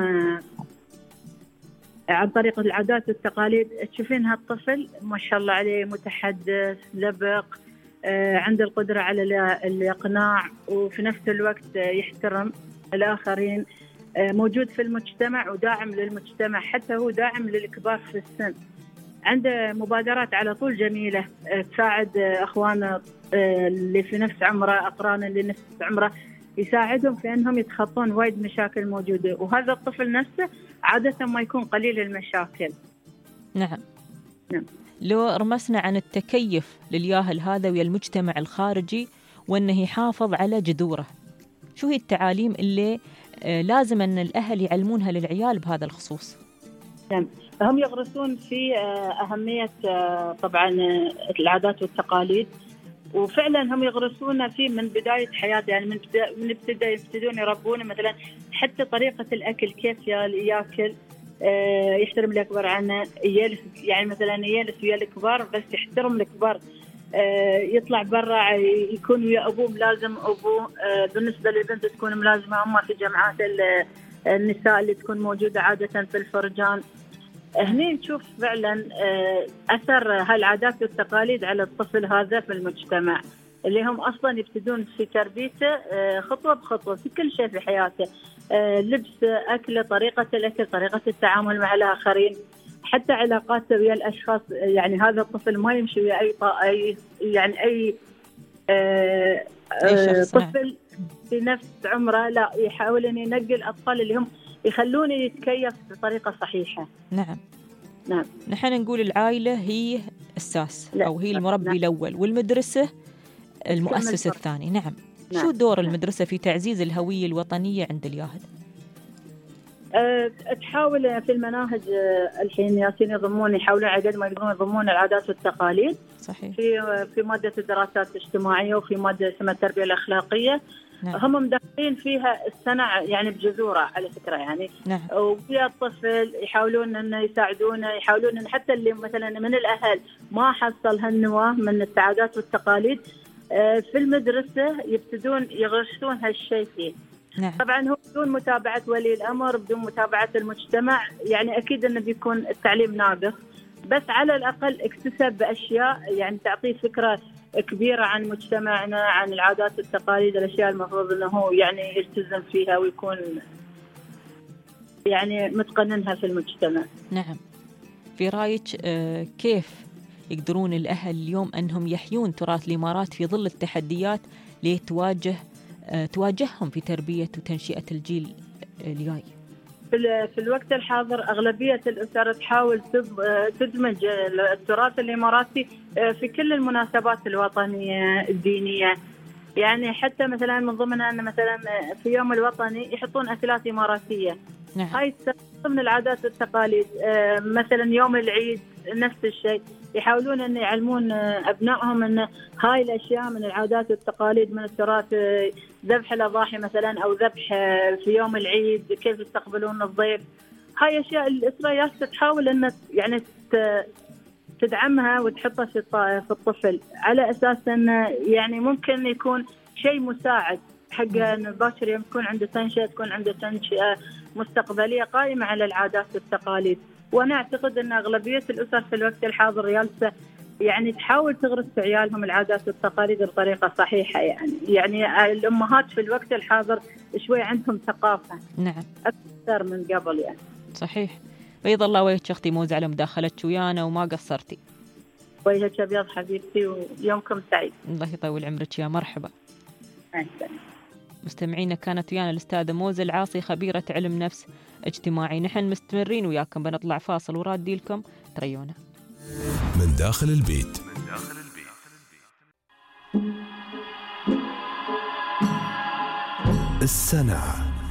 عن طريق العادات والتقاليد. تشوفين هالطفل ما شاء الله عليه متحدث لبق، عنده القدرة على الإقناع، وفي نفس الوقت يحترم الآخرين، موجود في المجتمع وداعم للمجتمع، حتى هو داعم للكبار في السن. عنده مبادرات على طول جميلة تساعد أخوانه اللي في نفس عمره، أقرانه اللي نفس عمره، يساعدهم في أنهم يتخطون وايد مشاكل موجودة. وهذا الطفل نفسه عادة ما يكون قليل المشاكل. نعم. نعم. لو رمسنا عن التكيف للياهل هذا ويا المجتمع الخارجي وأنه يحافظ على جذوره، شو هي التعاليم اللي لازم أن الأهل يعلمونها للعيال بهذا الخصوص؟ نعم. هم يغرسون في أهمية طبعا العادات والتقاليد، وفعلا هم يغرسون فيه من بداية حياته، يعني من يبتدون يربون مثلا حتى طريقة الأكل، كيف يأكل، يحترم الأكبر عنه، يجلس يعني مثلا يجلس ويا الكبار بس يحترم الكبار، يطلع برا يكون ويا أبوه ملازم أبوه. بالنسبة للبنت تكون ملازمة أمها في جمعات النساء اللي تكون موجودة عادة في الفرجان. هني نشوف فعلا أثر هالعادات والتقاليد على الطفل هذا في المجتمع، اللي هم أصلا يبتدون في تربيته خطوة بخطوة في كل شيء في حياته، لبس، أكله، طريقة الأكل، طريقة التعامل مع الآخرين، حتى علاقاته ويا الأشخاص. يعني هذا الطفل ما يمشي ويا أي يعني أي طفل في نفس عمره، لا، يحاول أن ينقي الأطفال اللي هم يخلونه يتكيف بطريقة صحيحة. نعم. نعم. نحن نقول العائلة هي الأساس أو هي المربي الأول، والمدرسة المؤسس الثاني. نعم. شو دور المدرسة في تعزيز الهوية الوطنية عند الياهل؟ تحاول في المناهج الحين ياسين يحاولون على قد ما يقدرون يضمون العادات والتقاليد. صحيح. في مادة الدراسات الاجتماعية وفي مادة اسمها التربية الأخلاقية. نعم. هم مدخلين فيها السنع يعني بجذورة على فكرة يعني. نعم. وفيها الطفل يحاولون أن يساعدونه، يحاولون أن حتى اللي مثلا من الأهل ما حصل هالنواة من العادات والتقاليد في المدرسة يبتدون يغرسون هالشيء فيه. نعم. طبعا هو بدون متابعة ولي الأمر، بدون متابعة المجتمع، يعني أكيد أنه بيكون التعليم ناقص، بس على الأقل اكتسب بأشياء يعني تعطيه فكرة كبيرة عن مجتمعنا، عن العادات والتقاليد، الأشياء المفروض أنه هو يعني يلتزم فيها ويكون يعني متقننها في المجتمع. نعم. في رأيك كيف يقدرون الأهل اليوم أنهم يحيون تراث الإمارات في ظل التحديات اللي تواجههم في تربية وتنشئة الجيل الجاي؟ في الوقت الحاضر أغلبية الأسر تحاول تدمج التراث الإماراتي في كل المناسبات الوطنية الدينية، يعني حتى مثلا من ضمنها أن مثلا في يوم الوطني يحطون أكلات إماراتية. نعم. هاي ضمن العادات والتقاليد. مثلا يوم العيد نفس الشيء، يحاولون أن يعلمون أبنائهم أن هاي الأشياء من العادات والتقاليد من التراث، ذبح الأضاحي مثلا أو ذبح في يوم العيد، كيف يستقبلون الضيف. هاي أشياء الأسرة تحاول أن يعني تدعمها وتحطها في الطفل، على أساس أن يعني ممكن يكون شيء مساعد حق أن باكر يوم تكون عنده تنشئة مستقبلية قائمة على العادات والتقاليد. وأنا أعتقد أن أغلبية الأسر في الوقت الحاضر جالسة يعني تحاول تغرس في عيالهم العادات والتقاليد بطريقة صحيحة. يعني الأمهات في الوقت الحاضر شوي عندهم ثقافة. نعم. أكثر من قبل يعني. صحيح. بيض الله وجهك أختي موزة على مداخلتك ويانا وما قصرتي. وجهك أبيض حبيبتي ويومكم سعيد. الله يطول عمرك يا مرحبا. مستمعينا كانت ويانا الأستاذة موزة العاصي خبيرة علم نفس اجتماعي. نحن مستمرين وياكم، بنطلع فاصل ورادي لكم تريونا من داخل البيت. السنع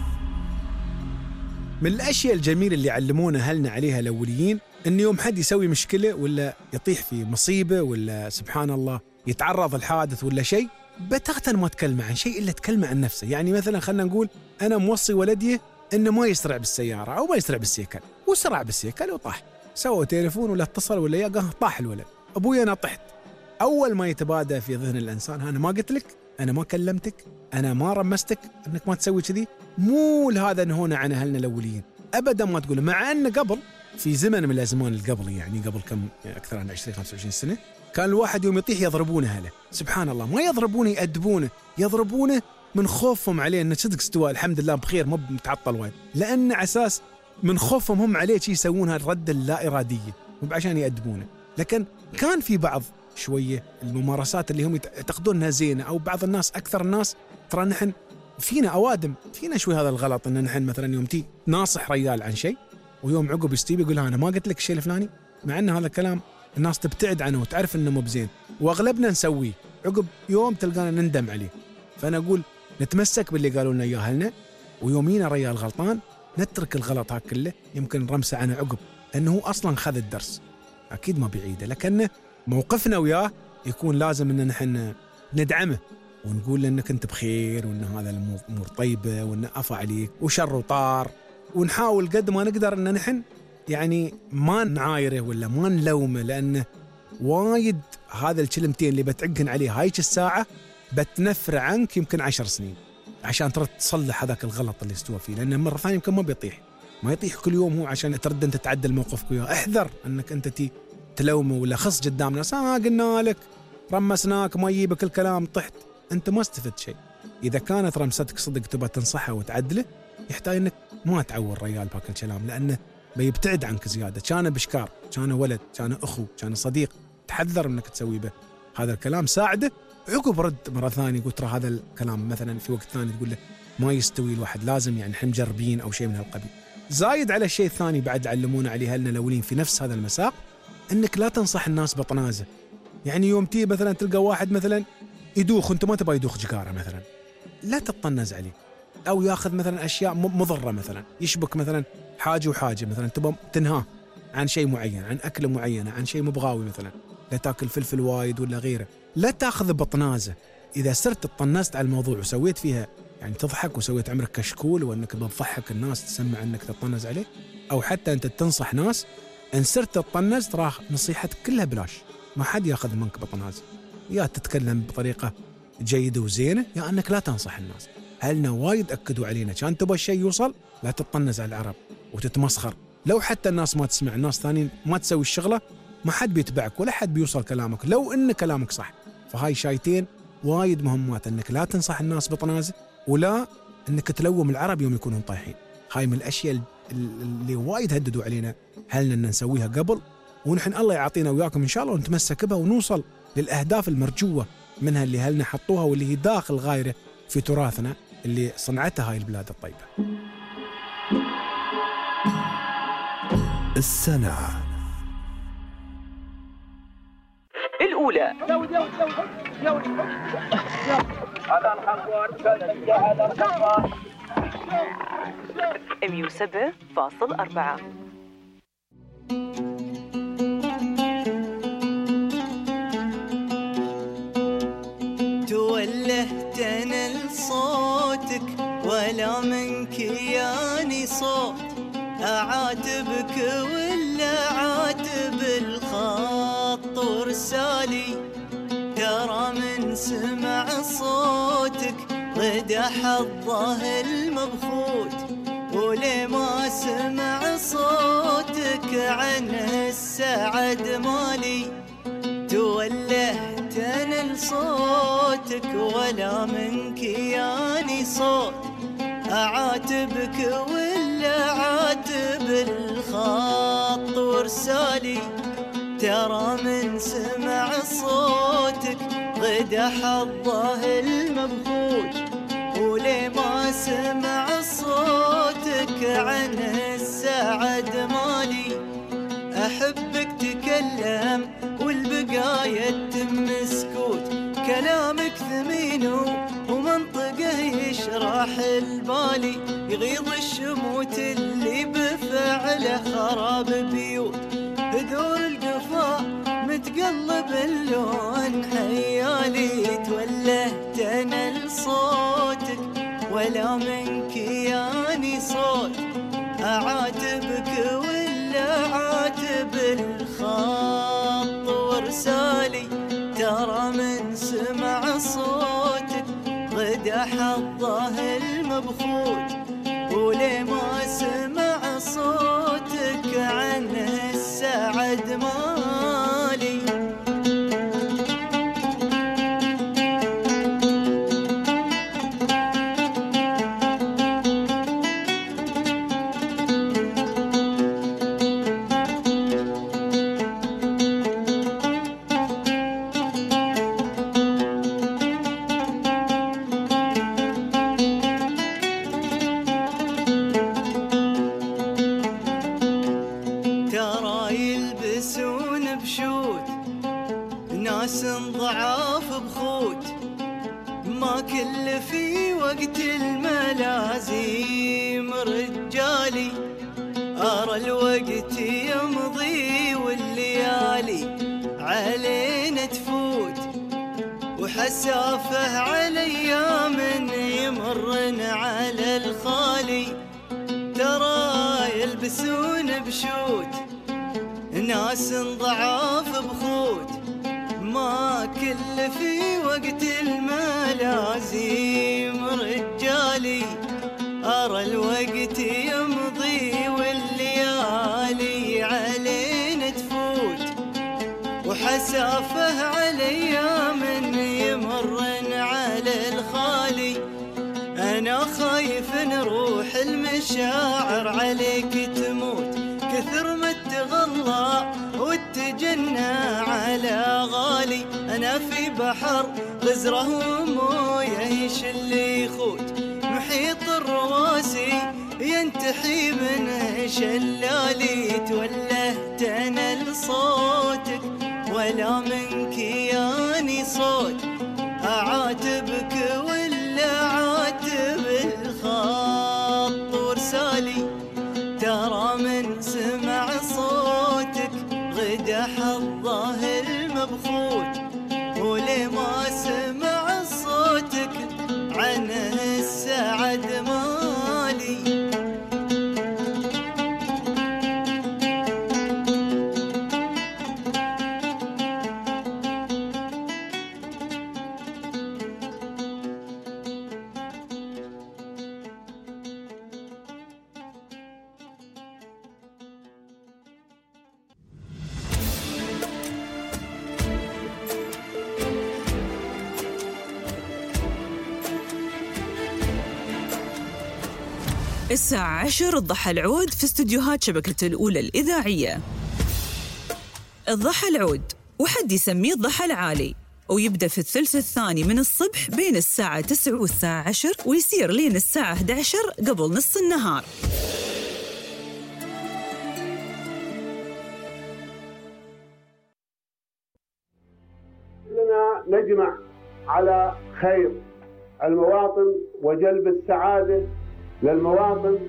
من الأشياء الجميلة اللي علمونا أهلنا عليها الأوليين إن يوم حد يسوي مشكلة ولا يطيح في مصيبة ولا سبحان الله يتعرض الحادث ولا شيء، بتغتن ما تكلم عن شيء إلا تكلم عن نفسه. يعني مثلا خلنا نقول أنا موصي ولدي إنه ما يسرع بالسيارة أو ما يسرع بالسيكل، وسرع بالسيكل وطاح، سوى تليفون ولا اتصل ولا يقاه طاح الولد. أبوي أنا طحت. أول ما يتبادى في ذهن الإنسان أنا ما قلت لك، أنا ما كلمتك، أنا ما رمستك أنك ما تسوي كذي، مو لهذا نهونا عن أهلنا الأوليين أبدا ما تقول. مع أن قبل في زمن من الأزمان القبل، يعني قبل كم أكثر عن 20-25 سنة، كان الواحد يوم يطيح يضربونه أهله. سبحان الله، ما يضربونه يأدبونه، يضربونه من خوفهم عليه أنه صدق استوى الحمد لله بخير مو متعطل وايد، لأن أساس من خوفهم هم عليه شيء يسوونها الردة اللا إرادية مو عشان يأدبونه. لكن كان في بعض شوية الممارسات اللي هم يعتقدون انها زينة، او بعض الناس اكثر الناس ترى نحن فينا اوادم، فينا شوي هذا الغلط، ان نحن مثلا يوم تي ناصح ريال عن شيء ويوم عقب يستيب يقول انا ما قلت لك الشيء الفلاني، مع ان هذا الكلام الناس تبتعد عنه وتعرف انه مو بزين، واغلبنا نسويه عقب يوم تلقانا نندم عليه. فانا اقول نتمسك باللي قالوا لنا اياه اهلنا، ويومينا ريال غلطان نترك الغلط هاك كله، يمكن رمسه عنه عقب لانه هو اصلا خذ الدرس اكيد ما بيعيده، لكنه موقفنا وياه يكون لازم ان نحن ندعمه ونقول له انك انت بخير، وان هذا الامور طيبه، وان عفا عليك وشر وطار، ونحاول قد ما نقدر ان نحن يعني ما نعايره ولا ما نلومه، لانه وايد هذا الكلمتين اللي بتعقن عليه هايك الساعه بتنفر عنك يمكن 10 سنين عشان ترد تصلح هذاك الغلط اللي استوى فيه، لانه مره ثانيه يمكن ما بيطيح كل يوم هو عشان ترد انت تعدل موقفك وياه. احذر انك انت تلومه ولا خص قدام ناس قلنا لك رمسناك ما يجيبك الكلام طحت، انت ما استفدت شيء. اذا كانت رمستك صدق تبى تنصحه وتعدله، يحتاج انك ما تعور ريال بهاك الكلام، لانه بيبتعد عنك زياده. كان بشكار، كان ولد، كان اخو، كان صديق، تحذر انك تسوي به هذا الكلام، ساعده عقب رد مره ثانيه قلت ترى هذا الكلام مثلا في وقت ثاني تقول له ما يستوي الواحد، لازم يعني احنا مجربين او شيء من هالقبيل. زايد على الشيء الثاني بعد علمونا عليه اهلنا الاولين في نفس هذا المساق، انك لا تنصح الناس بطنازه. يعني يوم تي مثلا تلقى واحد مثلا يدوخ وانت ما تبغى يدوخ جكاره مثلا، لا تطنز عليه، او ياخذ مثلا اشياء مضره، مثلا يشبك مثلا حاجه وحاجه، مثلا تبغى تنهاه عن شيء معين، عن اكله معينه، عن شيء مبغاوي، مثلا لا تاكل فلفل وايد ولا غيره، لا تاخذ بطنازه. اذا صرت تطنزت على الموضوع وسويت فيها يعني تضحك وسويت عمرك كشكول وانك بتضحك الناس تسمع انك تطنز عليه، او حتى انت تنصح ناس ان صرت تطنز ترى نصيحتك كلها بلاش، ما حد ياخذ منك بطنازه، يا تتكلم بطريقه جيده وزينه يا انك لا تنصح الناس. هلنا وايد اكدوا علينا كان تبغى الشيء يوصل لا تطنز على العرب وتتمسخر، لو حتى الناس ما تسمع، الناس ثانيين ما تسوي الشغله، ما حد بيتبعك ولا حد بيوصل كلامك لو ان كلامك صح. فهاي شايتين وايد مهمات، انك لا تنصح الناس بطنازه، ولا انك تلوم العرب يوم يكونون طايحين. هاي من الاشياء اللي وايد هددوا علينا هلنا ان نسويها قبل، ونحن الله يعطينا وياكم ان شاء الله ونتمسك بها ونوصل للاهداف المرجوه منها اللي هلنا حطوها، واللي هي داخل غايره في تراثنا اللي صنعتها هاي البلاد الطيبه. السنة الأولى على الخطوات 107.4. تولهت أنا لصوتك ولا منك ياني صوت، أعاتبك ولا عاتب الخط ورسالي، ترى من سمع صوتك غدا حظه المبخوت، ولي ما سمع صوتك عنه السعد مالي. تولهت أنا لصوتك ولا منك ياني صوت، أعاتبك ولا عاتب الخط ورسالي، ترى من سمع صوتك غدا حظه المبخوت، ولي ما سمع صوتك عنه السعد مالي. أحبك تكلم والبقايا تم سكوت، كلامك ثمين ومنطقه يشرح البالي، يغيظ الشموت اللي بفعله خراب بيوت، هذور القفا متقلب اللون حيالي. تولهت أنا لصوتك ولا منك ياني صوت، ترى من سمع صوتك غدا حظه المبخوت، ولي ما سمع صوتك عنه السعد مالي. ناس ضعاف بخوت، ما كل في وقت الملازيم رجالي. أرى الوقت يمضي والليالي علينا تفوت، وحسافه على من يمرن على الخالي. ترى يلبسون بشوت ناس ضعاف بخوت، ما كل في وقت الملازيم رجالي. أرى الوقت يمضي والليالي علينا تفوت، وحسافه على من يمرن على الخالي. أنا خايف نروح المشاعر عليك تموت، كثر ما تغلى وتجنى على غالي. أنا في بحر غزره ومويه يشل يخوت، محيط الرواسي ينتحي منه شلالي. تولهت أنا لصوتك ولا منك ياني صوت، أعاتبك ولا عاتب الخط ورسالي. ترى من سمع صوتك غدا حظه المبخوت، ولي ما سمع صوتك عنه السعد مالي. الساعة 10 الضحى العود في استديوهات شبكة الأولى الإذاعية. الضحى العود وحد يسميه الضحى العالي، ويبدأ في الثلث الثاني من الصبح بين الساعة 9 والساعة 10، ويصير لين الساعة 11 قبل نص النهار. لنا نجمع على خير المواطن وجلب السعادة للمواطن.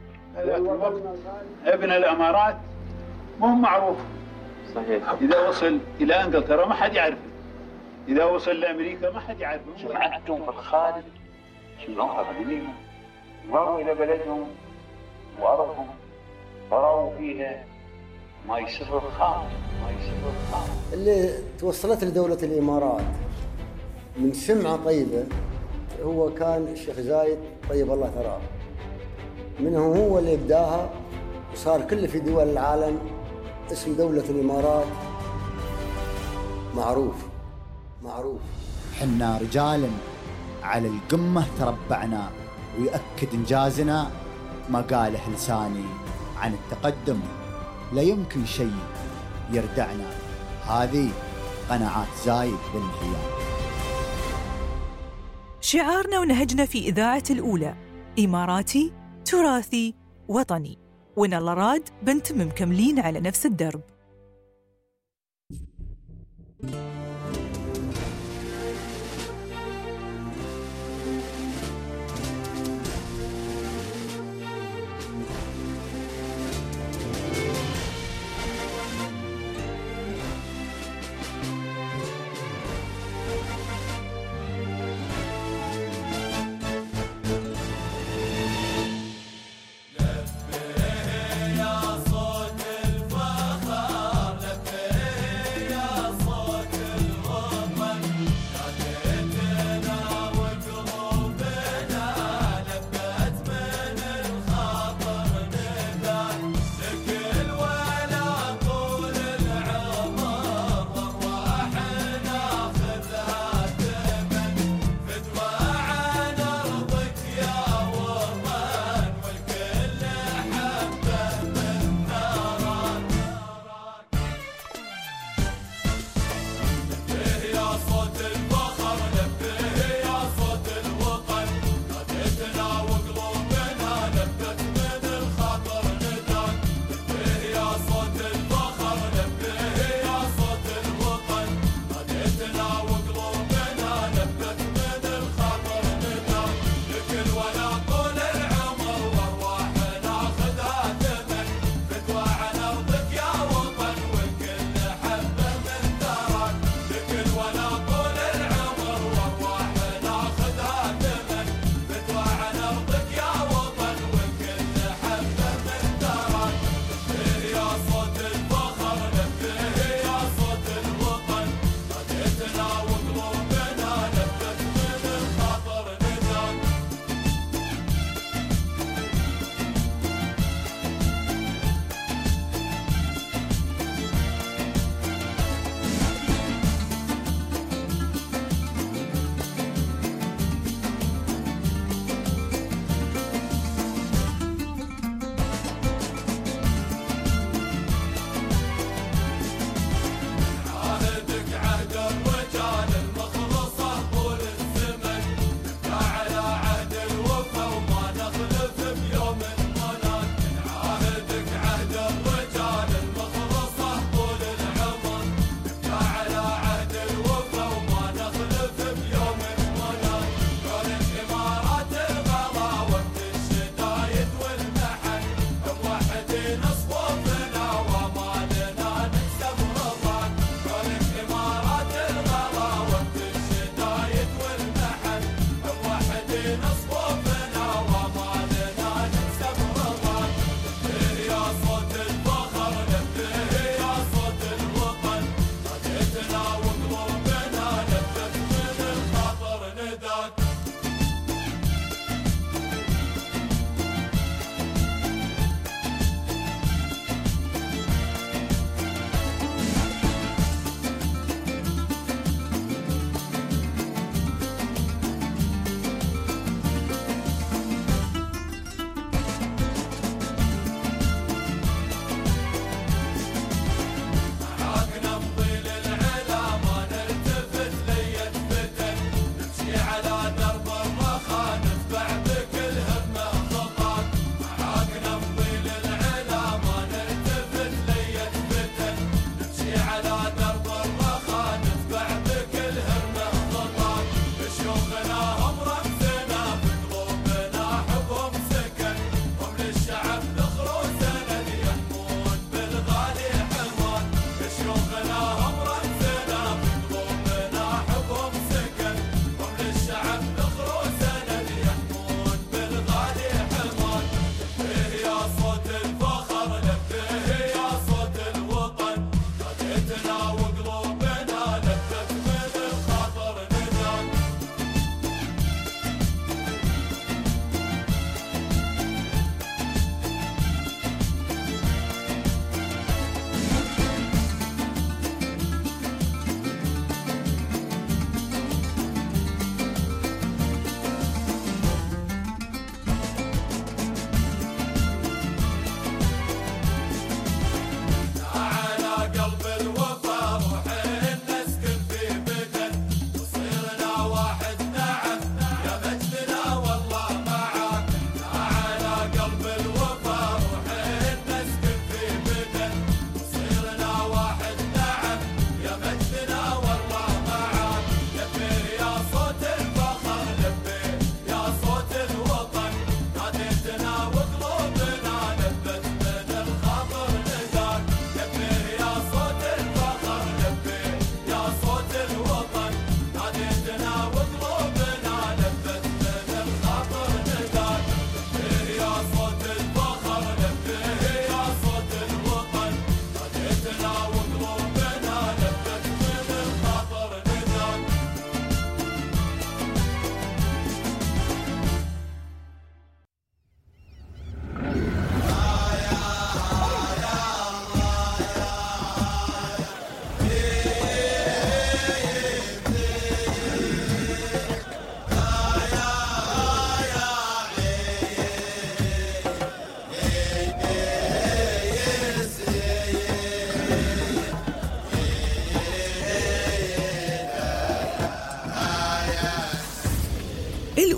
ابن الامارات مو معروف صحيح، اذا وصل الى انجلترا ما حد يعرفه، اذا وصل لامريكا ما حد يعرفه. جماعتهم في الخارج شلون قادمين مروا الى بلدهم وارضهم فروا فيها ما يسر الخام، ما يسر الخام. اللي توصلت لدولة الامارات من سمعة طيبة هو كان الشيخ زايد طيب الله ثراه، منه هو اللي ابداها، وصار كل في دول العالم اسم دولة الامارات معروف معروف. حنا رجال على القمة تربعنا، ويؤكد انجازنا ما قاله لساني عن التقدم، لا يمكن شيء يردعنا. هذه قناعات زايد بن نهيان. شعارنا ونهجنا في إذاعة الأولى إماراتي تراثي وطني، وإن الله راد بنتم مكملين على نفس الدرب. يا صوت الفخر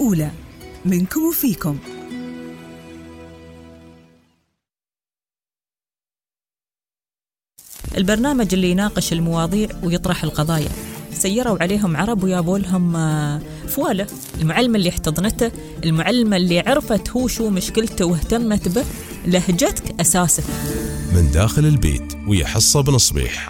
الأولى منكم وفيكم. البرنامج اللي يناقش المواضيع ويطرح القضايا. سيروا عليهم عرب ويابوا لهم فوالة. المعلمة اللي احتضنته، المعلمة اللي عرفت هو شو مشكلته واهتمت به، لهجتك أساسك. من داخل البيت ويا حصة بنصبيح.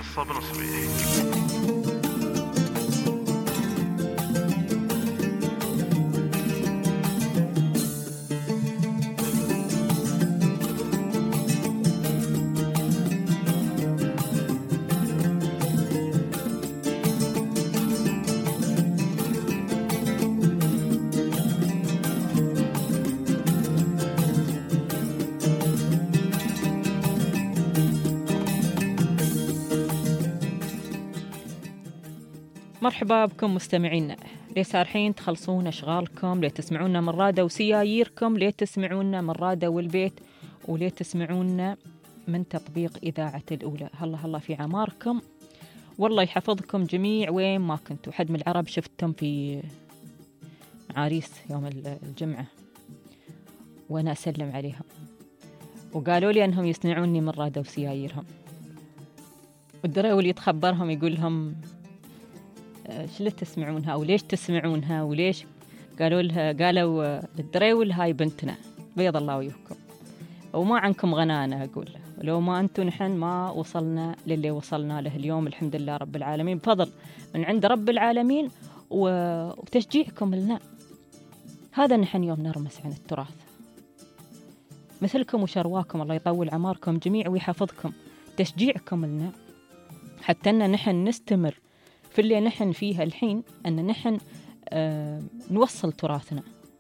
مرحبا بكم مستمعينا. ليه سارحين تخلصون أشغالكم، ليه تسمعونا من رادة وسياييركم، ليه تسمعونا من رادة والبيت، وليه تسمعونا من تطبيق إذاعة الأولى. هلا في عماركم، والله يحفظكم جميع وين ما كنتوا. حد من العرب شفتم في عريس يوم الجمعة وأنا أسلم عليهم، وقالوا لي أنهم يسمعوني من رادة وسياييرهم. والدراوي يتخبرهم يقول لهم شلت تسمعونها وليش تسمعونها وليش؟ قالوا الدريول هاي بنتنا بيض الله وجهكم وما عنكم غنانا. أقول ولو ما أنتم نحن ما وصلنا للي وصلنا له اليوم، الحمد لله رب العالمين، بفضل من عند رب العالمين وتشجيعكم لنا. هذا نحن يوم نرمس عن التراث مثلكم وشرواكم، الله يطول عماركم جميع ويحفظكم. تشجيعكم لنا حتى أن نحن نستمر في اللي نحن فيها الحين، أن نحن نوصل تراثنا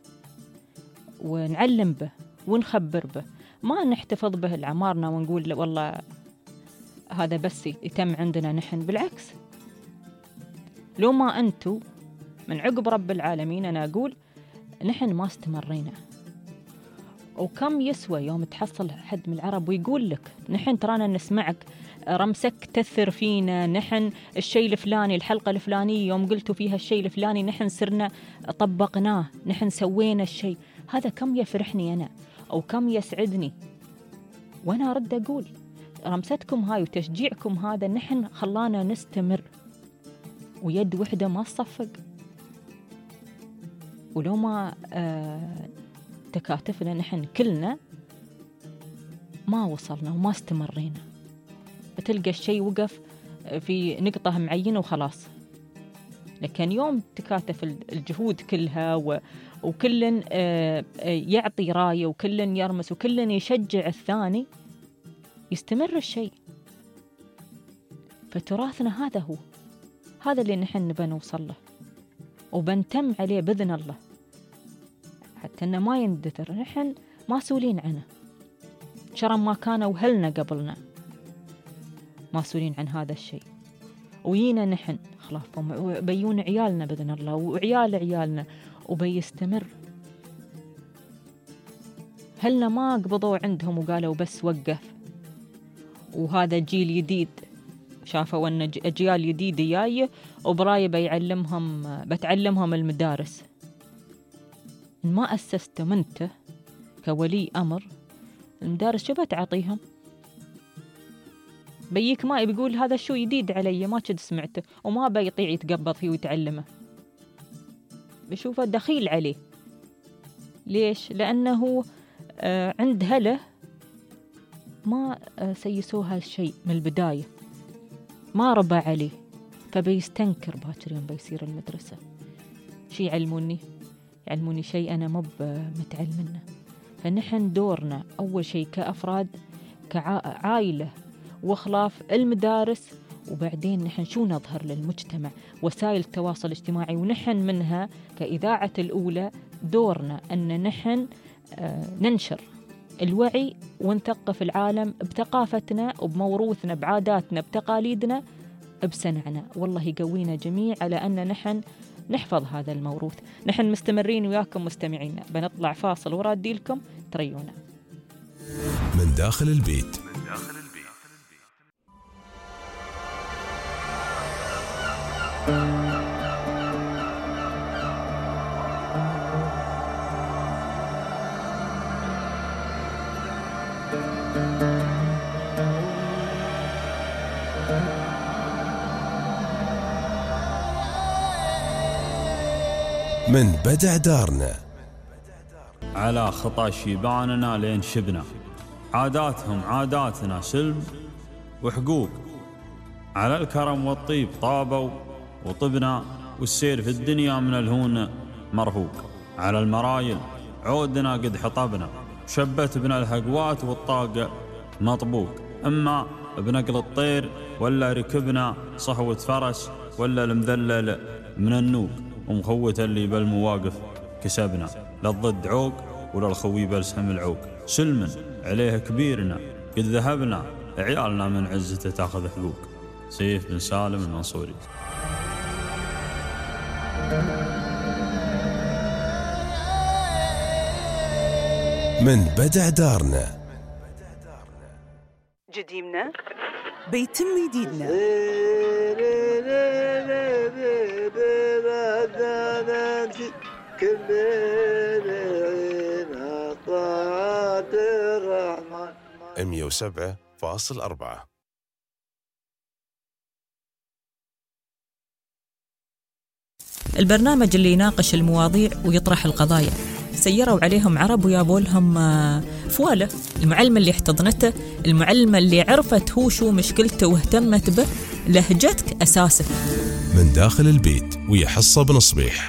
ونعلم به ونخبر به، ما نحتفظ به لعمارنا ونقول والله هذا بس يتم عندنا نحن. بالعكس، لو ما أنتوا من عقب رب العالمين أنا أقول نحن ما استمرينا. وكم يسوى يوم تحصل حد من العرب ويقول لك نحن ترانا نسمعك، رمسك تثر فينا، نحن الشيء الفلاني الحلقة الفلانية يوم قلتوا فيها الشيء الفلاني نحن سرنا طبقناه، نحن سوينا الشيء هذا. كم يفرحني أنا أو كم يسعدني، وأنا أرد أقول رمستكم هاي وتشجيعكم هذا نحن خلانا نستمر، ويد وحدة ما تصفق. ولو ما تكاتفنا نحن كلنا ما وصلنا وما استمرينا. بتلقى الشيء وقف في نقطة معينة وخلاص. لكن يوم تكاتف الجهود كلها وكلن يعطي راية وكلن يرمس وكلن يشجع الثاني، يستمر الشيء. فتراثنا هذا هو، هذا اللي نحن نبى نوصل له وبنتم عليه بإذن الله، حتى أنه ما يندثر. نحن مسؤولين عنه، شرم ما كانوا وهلنا قبلنا مسؤولين عن هذا الشيء، وينا نحن خلافهم وبيون عيالنا بإذن الله وعيال عيالنا وبيستمر. هلنا ما قبضوا عندهم وقالوا بس وقف، وهذا جيل جديد شافوا أن أجيال جديدة جاية وبراية بتعلمهم المدارس. إن ما أسستم أنت كولي أمر المدارس شو بتعطيهم؟ بيك ما بيقول هذا شو جديد علي ما كنت سمعته، وما بيطيع يتقبض فيه ويتعلمه، بشوفه دخيل عليه. ليش؟ لأنه عند هله ما سيسوها الشيء من البداية، ما ربى عليه، فبيستنكر باكر يوم بيصير المدرسة. شي يعلموني شيء أنا مو متعلمنه. فنحن دورنا أول شيء كأفراد كعائلة وخلاف المدارس، وبعدين نحن شو نظهر للمجتمع، وسائل التواصل الاجتماعي، ونحن منها كإذاعة الأولى دورنا أن نحن ننشر الوعي ونثقف العالم بثقافتنا وبموروثنا بعاداتنا بتقاليدنا بسنعنا. والله يقوينا جميع على أن نحن نحفظ هذا الموروث. نحن مستمرين وياكم مستمعينا، بنطلع فاصل ورادي لكم تريونا. من داخل البيت. من بدع دارنا على خطى شيباننا لين شبنا، عاداتهم عاداتنا سلم وحقوق، على الكرم والطيب طابوا وطبنا، والسير في الدنيا من الهون مرهوق، على المرايل عودنا قد حطبنا، شبت بنا الهقوات والطاق مطبوق، اما بنقل الطير ولا ركبنا صحوة فرس ولا المذلل من النوق، ومخوة اللي بالمواقف كسبنا، للضد عوق وللخوي بلسهم العوق، سلم عليه كبيرنا قد ذهبنا، عيالنا من عزته تاخذ حقوق. سيف بن سالم المنصوري. من بدع دارنا جديمنا بيتم جديدنا. كلنا 107.4. البرنامج اللي يناقش المواضيع ويطرح القضايا، سيروا عليهم عرب ويابوا لهم فوالة. المعلمة اللي احتضنته، المعلمة اللي عرفت هو شو مشكلته واهتمت به، لهجتك أساسك. من داخل البيت ويا حصة بنصبيح.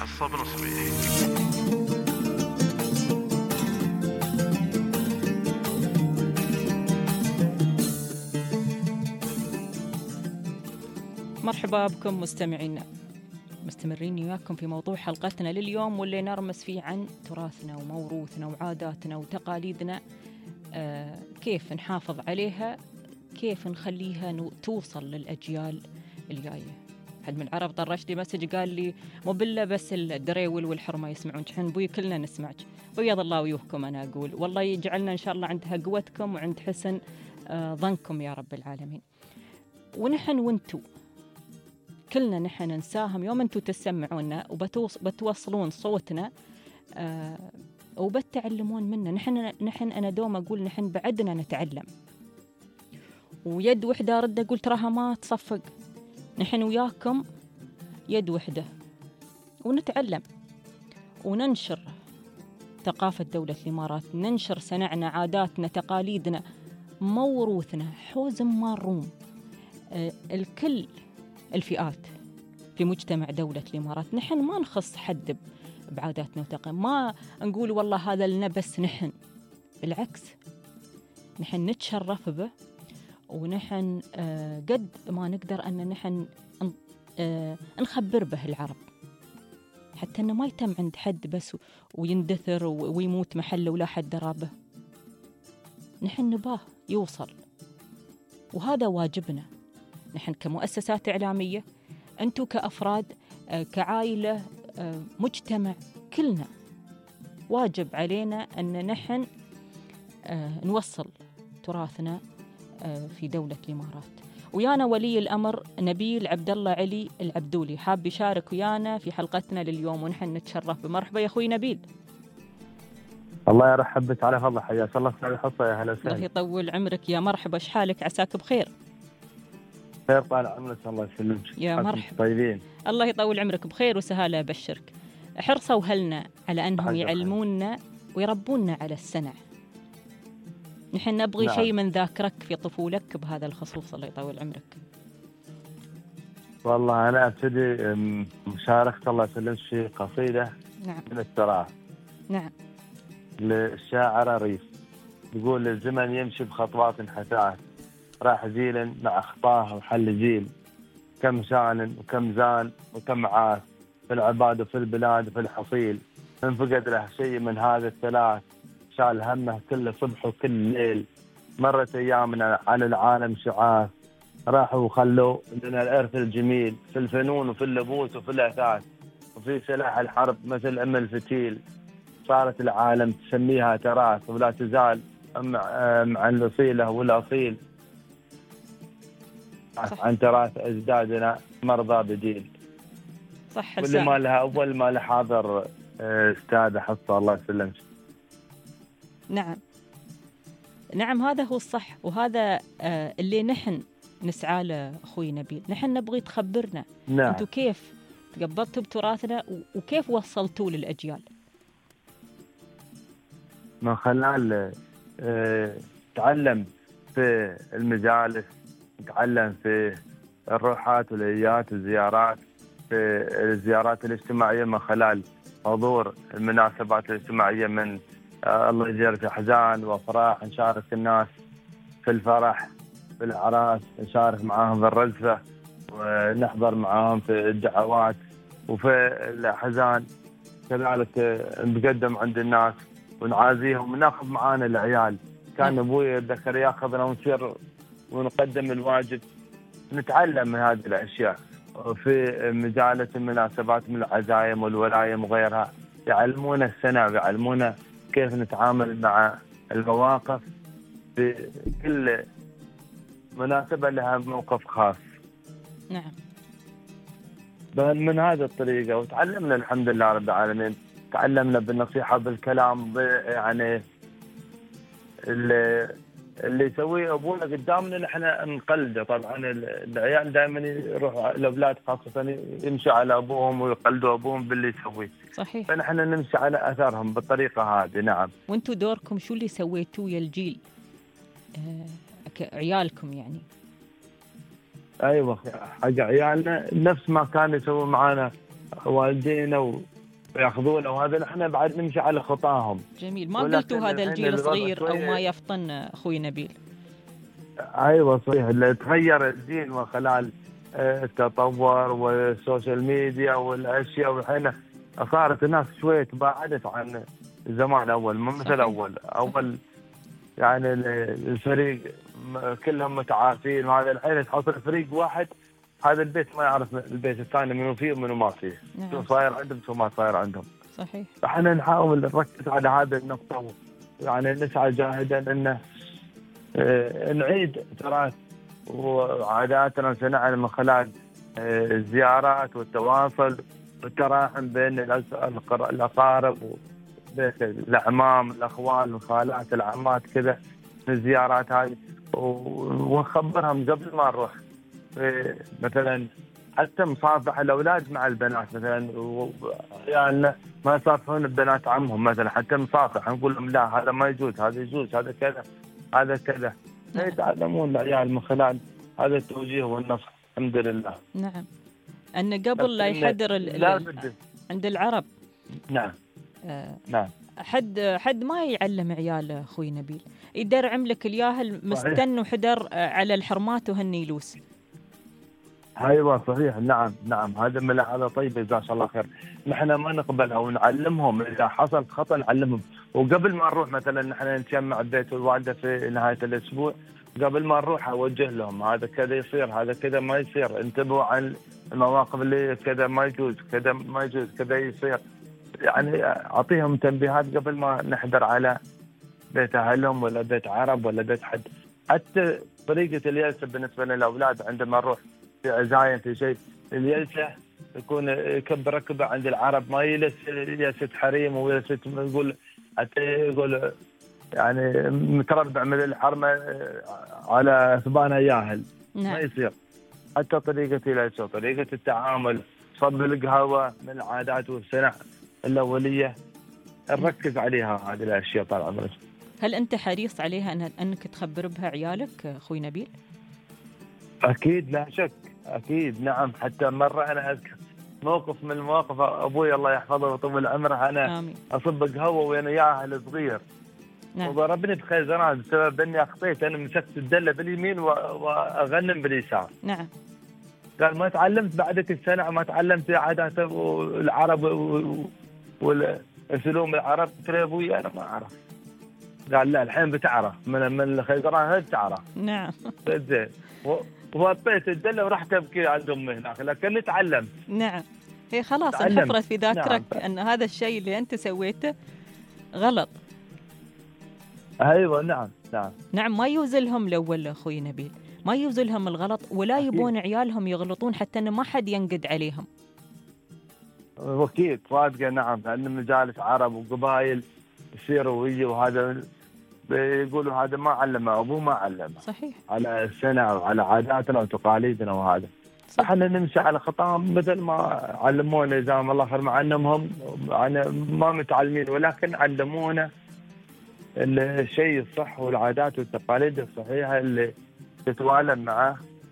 مرحبا بكم مستمعينا، مستمرين وياكم في موضوع حلقتنا لليوم، واللي نرمس فيه عن تراثنا وموروثنا وعاداتنا وتقاليدنا، كيف نحافظ عليها، كيف نخليها توصل للأجيال الجاية. حد من العرب طرش لي مسج قال لي مو بالله بس الدريول والحرمة يسمعونك، حن بوي كلنا نسمعك، بيض الله ويوهكم. أنا أقول والله يجعلنا إن شاء الله عند قوتكم وعند حسن ظنكم يا رب العالمين. ونحن وانتو كلنا نحن نساهم يوم أنتوا تسمعونا وبتوصلون صوتنا وبتعلمون منا. نحن أنا دوم أقول نحن بعدنا نتعلم، ويد وحدة رد أقول تراها ما تصفق. نحن وياكم يد وحدة ونتعلم وننشر ثقافة دولة الإمارات، ننشر سنعنا عاداتنا تقاليدنا موروثنا حوزم ماروم. الكل الفئات في مجتمع دولة الإمارات، نحن ما نخص حد بعاداتنا وتقاليدنا، ما نقول والله هذا لنا بس، نحن بالعكس نحن نتشرف به، ونحن قد ما نقدر أن نحن نخبر به العرب، حتى أنه ما يتم عند حد بس ويندثر ويموت محله ولا حد درى به. نحن نباه يوصل، وهذا واجبنا نحن كمؤسسات إعلامية، أنتوا كأفراد، كعائلة، مجتمع، كلنا واجب علينا أن نحن نوصل تراثنا في دولة الإمارات. ويانا ولي الأمر نبيل عبد الله علي العبدولي، حاب يشارك ويانا في حلقتنا لليوم ونحن نتشرف بمرحبا يا أخوي نبيل. الله يرحب بك على فضل، حياك الله في حصة، يا هلا وسهلا. الله يطول عمرك يا مرحبا، شحالك عساك بخير؟ خير طال عمرك، الله يسلمك يا مرحبا. طيبين، الله يطول عمرك بخير وسهالة أبشرك. حرصوا أهلنا على أنهم يعلمونا ويربونا على السنع. نحن نبغي شيء من ذاكرك في طفولك بهذا الخصوص، الله يطول عمرك. والله أنا أبتدي مشاركة الله يسلمك في قصيدة من التراث. نعم. للشاعر ريف، يقول الزمن يمشي بخطوات حثاث، راح جيل مع أخطاه وحل جيل، كم شان وكم زان وكم عاث، في العباد وفي البلاد وفي الحصيل، من فقد له شيء من هذا الثلاث، شال همه كل صبح وكل ليل، مرت أيامنا على العالم شعاث، راحوا وخلوا لنا الإرث الجميل، في الفنون وفي اللبوس وفي الأثاث، وفي سلاح الحرب مثل أم الفتيل، صارت العالم تسميها تراث، ولا تزال مع الأصيلة والأصيل، عن تراث أجدادنا مرضى بديل. صح. واللي ما لها أول ما لها حاضر أستاذ حصة، الله يسلمك. نعم هذا هو الصح، وهذا اللي نحن نسعى له أخوي نبيل. نحن نبغي تخبرنا نعم. أنتوا كيف تقبضتوا بتراثنا وكيف وصلتوا للأجيال؟ من خلال تعلم في المجالس، تعلم في الروحات والهيات والزيارات، في الزيارات الاجتماعية من خلال حضور المناسبات الاجتماعية من الله يجير في أحزان وأفراح، نشارك الناس في الفرح في الأعراس، نشارك معاهم في الرزفة ونحضر معاهم في الدعوات وفي الأحزان، كذلك نقدم عند الناس ونعازيهم وناخذ معانا العيال. كان أبوي أتذكر ياخذنا ونسير ونقدم الواجب، نتعلم من هذه الأشياء في مجالس المناسبات من العزايم والولايم وغيرها، يعلمونا السنة ويعلمونا كيف نتعامل مع المواقف في كل مناسبة لها موقف خاص. نعم. من هذه الطريقة وتعلمنا الحمد لله رب العالمين، تعلمنا بالنصيحة بالكلام، يعني اللي يسويه أبونا قدامنا نحن نقلده. طبعا العيال دائما يروحوا الأولاد خاصة يمشوا على أبوهم ويقلدوا أبوهم باللي يسويه. صحيح. فنحن نمشي على أثرهم بالطريقة هذه. نعم. وانتوا دوركم شو اللي سويتوه يا الجيل عيالكم يعني؟ أيوة حق عيالنا نفس ما كان يسوي معنا والدينا وياخذونا، وهذا نحن بعد نمشي على خطاهم. جميل. ما قلتوا هذا الجيل صغير أو ما يفطن أخوي نبيل؟ أيوة صحيح، اللي تغير الجيل من خلال التطور والسوشيال ميديا والأشياء، والحين صارت الناس شوية تباعدت عن زمان أول، مو مثل أول يعني الفريق كلهم متعافين، وهذا الحين تحصل فريق واحد هذا البيت ما يعرف البيت الثاني منو فيه ومنو ما فيه. نعم. شو صاير عندهم شو ما صاير عندهم. صحيح. فاحنا نحاول نركز على هذه النقطة، يعني نسعى جاهدا انه نعيد تراث وعاداتنا ونعلم من خلال الزيارات والتواصل والتراحم بين الأقارب وبين الأعمام الأخوال الخالات العمات كذا في الزيارات هذه، ونخبرهم قبل ما نروح. مثلا حتى مصافحة الأولاد مع البنات مثلا، يعني ما يصافحون البنات عمهم مثلا، حتى مصافحة نقول لهم لا هذا ما يجوز، هذا يجوز، هذا كذا هذا كذا. يتعلمون العيال من خلال هذا التوجيه والنصح الحمد لله. نعم. أن قبل لا يحضر عند العرب. نعم. نعم. حد ما يعلم عيال أخوي نبيل، يدر عملك الياهل مستن وحدر على الحرمات وهالنيلوس. ايوه صحيح. نعم نعم، هذا ملاحظه طيبه جزاك الله خير. نحن ما نقبلها ونعلمهم، اذا حصل خطا نعلمهم، وقبل ما نروح مثلا نحن نجمع بيت الوالده في نهايه الاسبوع، قبل ما نروح اوجه لهم هذا كذا يصير، هذا كذا ما يصير، انتبهوا عن المواقف اللي كذا ما يجوز، كذا ما يجوز، كذا يصير. يعني اعطيهم تنبيهات قبل ما نحضر على بيت اهلهم ولا بيت عرب ولا بيت حد. حتى طريقه الجلسه بالنسبه للاولاد عندما نروح في عزايم في شيء، الجلسه يكون يكبر ركبه عند العرب، ما يجلس جلسه حريم وجلسه يقول حتى يقول يعني متربع من الحرمه على ثبانه ياهل. نعم. ما يصير. حتى طريقه الجلسه وطريقه التعامل، صب القهوه من العادات والسنه الاوليه نركز عليها هذه الاشياء طال عمرك. هل انت حريص عليها انك تخبر بها عيالك اخوي نبيل؟ اكيد لا شك، اكيد. نعم. حتى مره انا اذكر موقف من المواقف، ابوي الله يحفظه ويطول عمره، انا آمين. اصب قهوه وانا ياهل صغير. نعم. وضربني بخيزران بسبب اني اخطيت، انا مسكت الدله باليمين واغنم باليسار. نعم. قال ما تعلمت بعدك السنه، ما تعلمت عادات العرب والسلوم العرب. قلت له يا ابوي انا ما اعرف. قال لا الحين بتعرف، من الخيزران هذا تعرف. نعم. زين. وطيت الدله ورحت ابكي عند امي هناك، لكني تعلمت. نعم. هي خلاص انحفرت في ذاكرك. نعم. ان هذا الشيء اللي انت سويته غلط. ايوه. نعم نعم نعم. ما يوزلهم الاول اخوي نبيل، ما يوزلهم الغلط، ولا يبون عيالهم يغلطون حتى ان ما حد ينقد عليهم. اكيد صادقه. نعم. لان مجالس عرب وقبائل يصيروا ويجي، وهذا يقولوا هذا ما علمه أبوه، ما علمه صحيح على السنة وعلى عاداتنا وتقاليدنا. وهذا احنا نمشي على خطاهم مثل ما علمونا جزاهم الله خير، مع انهم هم يعني ما متعلمين، ولكن علمونا الشيء الصح والعادات والتقاليد الصحيحة اللي تتوالد مع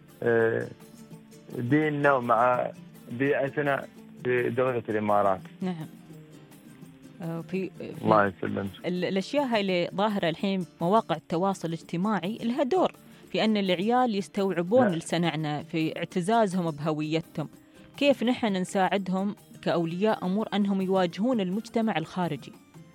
ديننا ومع بيئتنا في دولة الإمارات. نعم. في الله يسلمك. الأشياء هاي اللي ظاهرة الحين مواقع التواصل الاجتماعي لها دور في أن العيال يستوعبون لسنعنا في اعتزازهم بهويتهم. كيف نحن نساعدهم كأولياء أمور أنهم يواجهون المجتمع الخارجي؟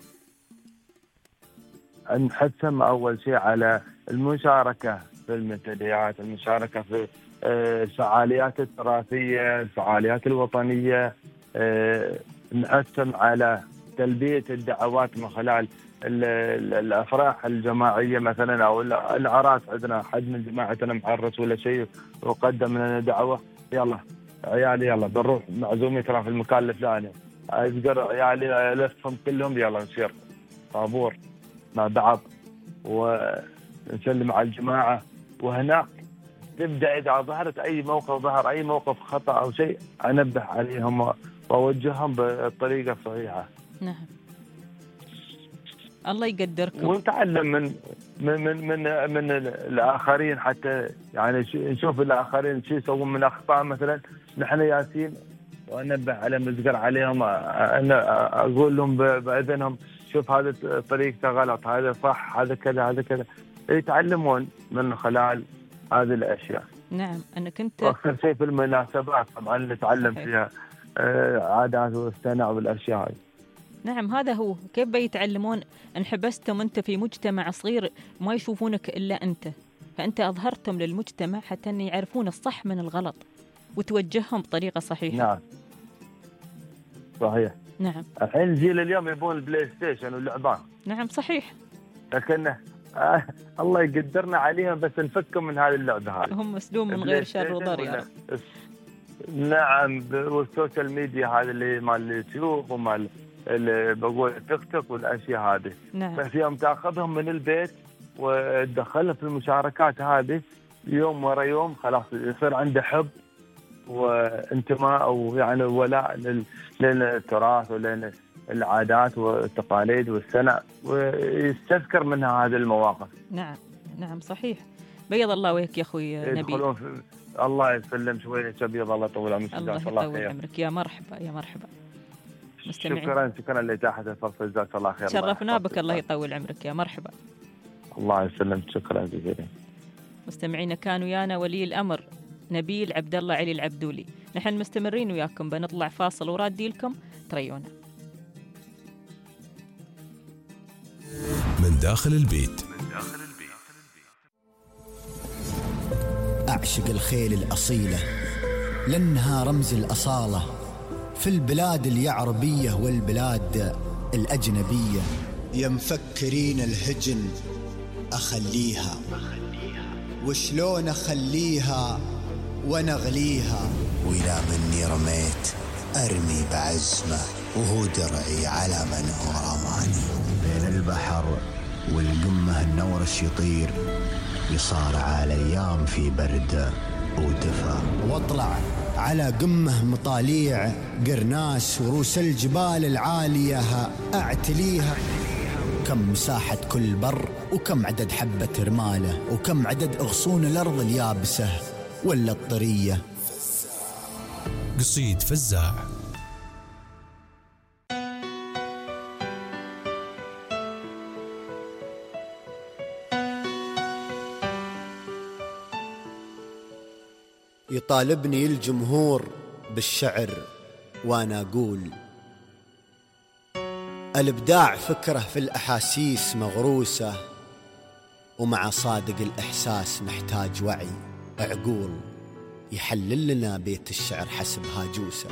نحثهم أول شيء على المشاركة في المنتديات، المشاركة في الفعاليات التراثية، الفعاليات الوطنية. نحثهم على تلبية الدعوات من خلال الأفراح الجماعية مثلا، أو العراس. عندنا حد من جماعتنا معرس ولا شيء وقدم لنا دعوة، يلا عيالي يلا بنروح معزومين ترى في المكان الفلاني، أذكر عيالي ألفهم كلهم يلا نسير طابور مع بعض ونسلم على الجماعة. وهناك تبدأ إذا ظهرت أي موقف، ظهر أي موقف خطأ أو شيء، أنبه عليهم وأوجههم بالطريقة الصحيحة. نعم. الله يقدركم. ونتعلم من الآخرين، حتى يعني نشوف الآخرين شو يسوون من أخطاء مثلا نحن ياسين، وأنبه عليهم أذكر عليهم، أنا أقول لهم بإذنهم شوف هذا طريقته غلط، هذا صح، هذا كذا، هذا كذا. يتعلمون من خلال هذه الأشياء. نعم. أنا كنت وأكثر شيء في المناسبات طبعا نتعلم فيها عادات واستناع والأشياء هاي. نعم هذا هو. كيف بيتعلمون؟ انحبستم أنت في مجتمع صغير ما يشوفونك إلا أنت، فأنت أظهرتم للمجتمع حتى أن يعرفون الصح من الغلط وتوجههم بطريقة صحيحة. نعم صحيح. نعم. الحين جيل اليوم يبون البلاي ستيشن واللعبان. نعم صحيح. لكن الله يقدرنا عليهم بس نفكهم من هذه اللعبة هذه. هم مسلوم من غير شر وضر يا رب. نعم. والسوشيال ميديا هذا اللي مال اليوتيوب ومال اللي بقول تيك توك والاشياء هذه. نعم. بس يوم تاخذهم من البيت وتدخلهم في المشاركات هذه يوم ورا يوم، خلاص يصير عنده حب وانتماء او يعني ولاء للتراث ولين العادات والتقاليد والسنة، ويستذكر منها هذه المواقف. نعم نعم صحيح. بيض الله وجهك يا اخوي نبيل. الله يسلم شويه بيض الله يطول عمرك. الله يطول عمرك. يا مرحبا يا مرحبا. مستمعين شكرا لإتاحة الفرصة، جزاك الله خير. شرفنا بك. الله يطول عمرك. يا مرحبا. الله يسلمك. شكرا جزيلا. مستمعينا كان ويانا ولي الأمر نبيل عبد الله علي العبدولي. نحن مستمرين وياكم، بنطلع فاصل ورادي لكم تريونا. من داخل البيت. أعشق الخيل الأصيلة لأنها رمز الأصالة في البلاد اليعربية والبلاد الأجنبية. يا مفكرين الهجن أخليها، وشلون أخليها ونغليها، وإلى مني رميت أرمي بعزمه، وهو درعي على من هو رماني. بين البحر والقمة النورش يطير، يصارع الأيام في برد ودفا، واطلع على قمة مطاليع قرناس وروس الجبال العالية أعتليها. كم مساحة كل بر، وكم عدد حبة رمالة، وكم عدد أغصون الأرض اليابسة ولا الطرية. قصيد فزاع. يطالبني الجمهور بالشعر وأنا أقول الإبداع فكرة في الأحاسيس مغروسة، ومع صادق الإحساس نحتاج وعي عقول يحلل لنا بيت الشعر حسب هاجوسة.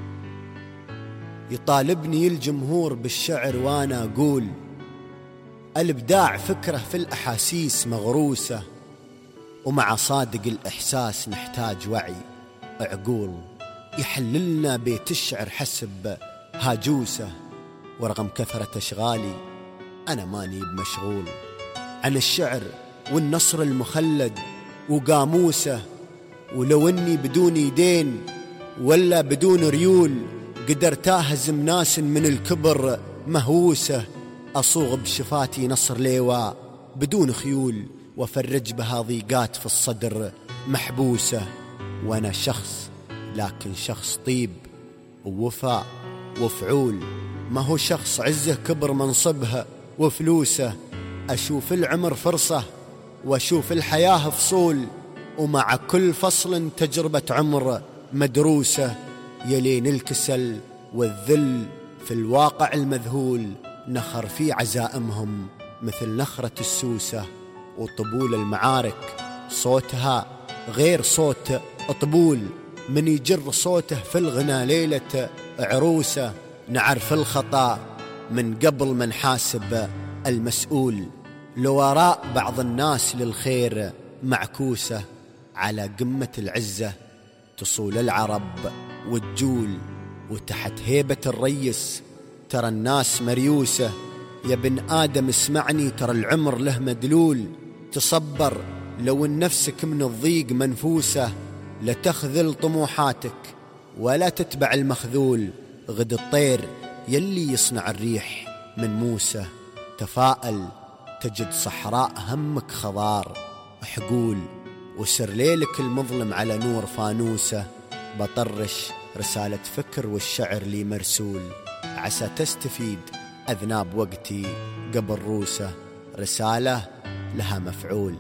يطالبني الجمهور بالشعر وأنا أقول الإبداع فكرة في الأحاسيس مغروسة، ومع صادق الإحساس نحتاج وعي عقول يحلل لنا بيت الشعر حسب هاجوسة. ورغم كثرة أشغالي أنا ماني بمشغول، عن الشعر والنصر المخلد وقاموسه، ولو اني بدون يدين ولا بدون ريول قدرت اهزم ناس من الكبر مهووسه، اصوغ بشفاتي نصر ليواء بدون خيول، وافرج بها ضيقات في الصدر محبوسه. وانا شخص، لكن شخص طيب ووفاء وفعول، ما هو شخص عزه كبر منصبها وفلوسه. اشوف العمر فرصه واشوف الحياه فصول، ومع كل فصل تجربه عمر مدروسه. يلين الكسل والذل في الواقع المذهول نخر في عزائمهم مثل نخرة السوسة. وطبول المعارك صوتها غير صوت طبول، من يجر صوته في الغنى ليلة عروسة. نعرف الخطأ من قبل ما نحاسب المسؤول، لو وراء بعض الناس للخير معكوسة. على قمة العزة تصول العرب والجول، وتحت هيبة الريس ترى الناس مريوسة. يا بن آدم اسمعني، ترى العمر له مدلول، تصبر لو نفسك من الضيق منفوسة. لا تخذل طموحاتك ولا تتبع المخذول، غد الطير يلي يصنع الريح من موسى. تفائل تجد صحراء همك خضار حقول، وسر ليلك المظلم على نور فانوسه. بطرش رسالة فكر والشعر لي مرسول، عسى تستفيد أذناب وقتي قبل روسه. رسالة لها مفعول،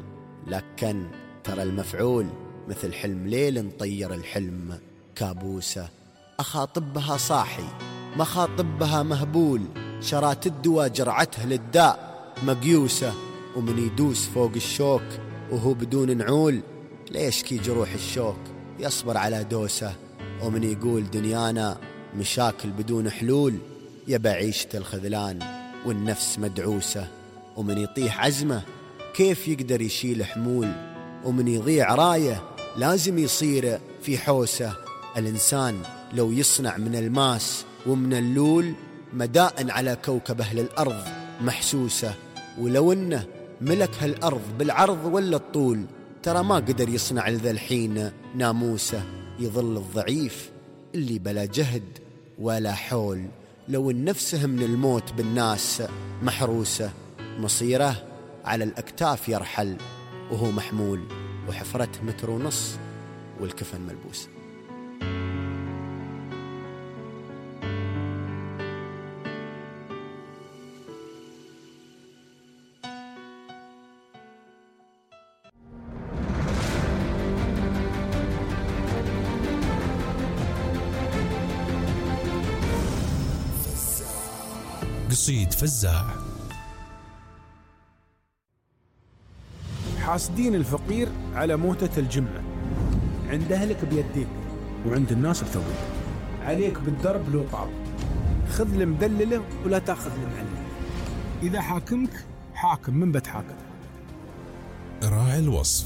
لكن ترى المفعول مثل حلم ليل نطير الحلم كابوسه. أخاطبها صاحي ما خاطبها مهبول، شرات الدوا جرعته للداء مقيوسة. ومن يدوس فوق الشوك وهو بدون نعول، ليش كي جروح الشوك يصبر على دوسه. ومن يقول دنيانا مشاكل بدون حلول، يبا عيشة الخذلان والنفس مدعوسة. ومن يطيح عزمه كيف يقدر يشيل حمول، ومن يضيع رايه لازم يصير في حوسه. الإنسان لو يصنع من الماس ومن اللول مدائن على كوكب أهل الأرض محسوسة. ولو أنه ملك هالأرض بالعرض ولا الطول، ترى ما قدر يصنع لذا الحين ناموسه. يظل الضعيف اللي بلا جهد ولا حول، لو النفسه من الموت بالناس محروسة. مصيره على الأكتاف يرحل وهو محمول، وحفرته متر ونص والكفن ملبوس. قصيد فزاع. حاسدين الفقير على موتة الجمة، عند أهلك بيديك وعند الناس بثوبك. عليك بالدرب لو طاب، خذ المدلله ولا تاخذ المعلله. إذا حاكمك حاكم من بتحاكم. راعي الوصف.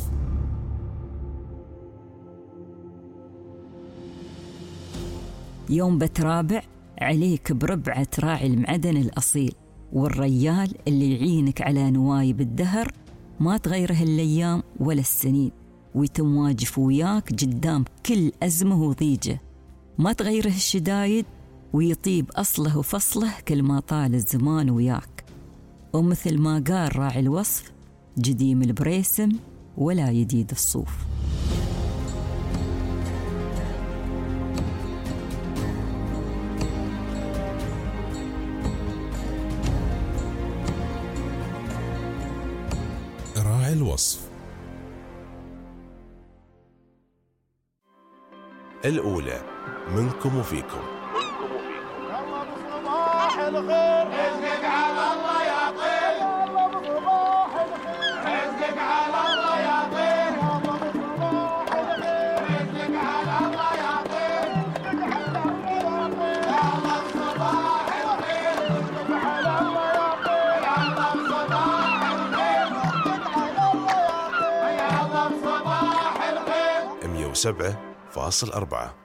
يوم بترابع عليك بربعة راعي المعدن الأصيل، والريال اللي يعينك على نوايب الدهر، ما تغيره الأيام ولا السنين، ويتم واجف وياك قدام كل أزمة وضيجة. ما تغيره الشدايد ويطيب أصله وفصله كل ما طال الزمان وياك. ومثل ما قال راعي الوصف، جديم البريسم ولا يديد الصوف. راعي الوصف. الأولى منكم وفيكم. صباح الخير، رزقك على الله يا طير. رزقك على الله يا طير. رزقك على الله يا طير. يا الله صباح الخير، رزقك على الله يا طير. يا الله صباح الخير، يا الله صباح الخير. 107.4.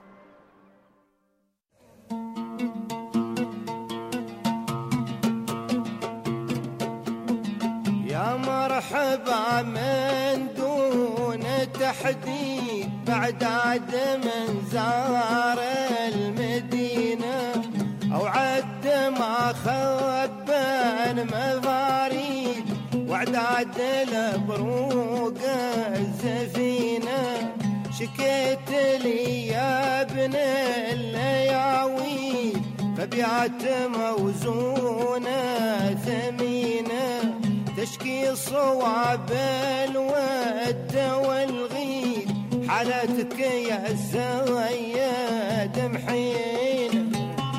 مرحبا من دون تحديد بعد من زار المدينة أو عد ما خبى مفاريد وعداد البروق الزفينة شكيت لي يا ابن اللياويل فبيعت موزونة ثمينة تشكي صواب الود والغيب حالتك يا الزياد محين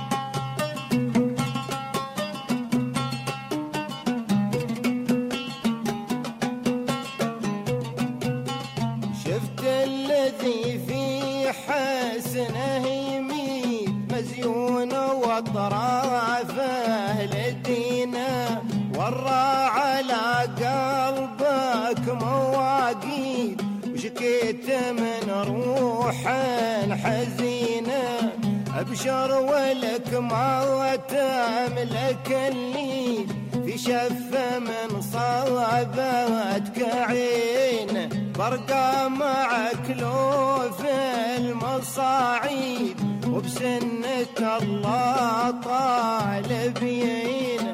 شفت الذي في حسنه يميت مزيون واطرافه لدينا ورى على قلبك مواقيت وشكيت من روح حزينة أبشر ولك ما تملك الليل في شفة من صابتك عين برقى معك لو في المصاعيد وبسنة الله طالب يعينه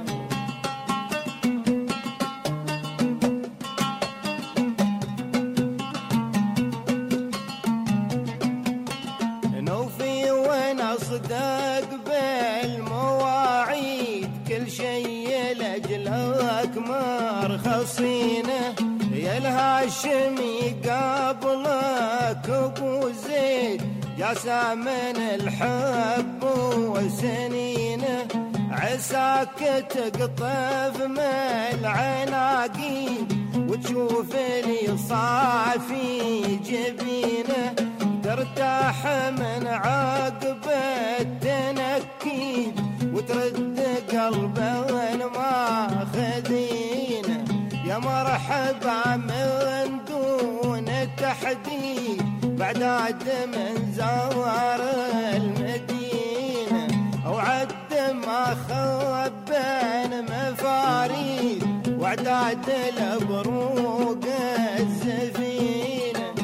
صدق بالمواعيد كل شيء لأجلك مرخصينه يا الهاشمي قبلك أبو زيد جاسى من الحب وسنينه عساك تقطف من العناقيد وتشوف لي صافي جبينه ترتاح من عقب التنكيد وترد قلبه ما خذينه يا مرحبا من دون تحديد بعد من زوار المدينة أو عد ما خبان مفاريد وعداد البروق الزفينة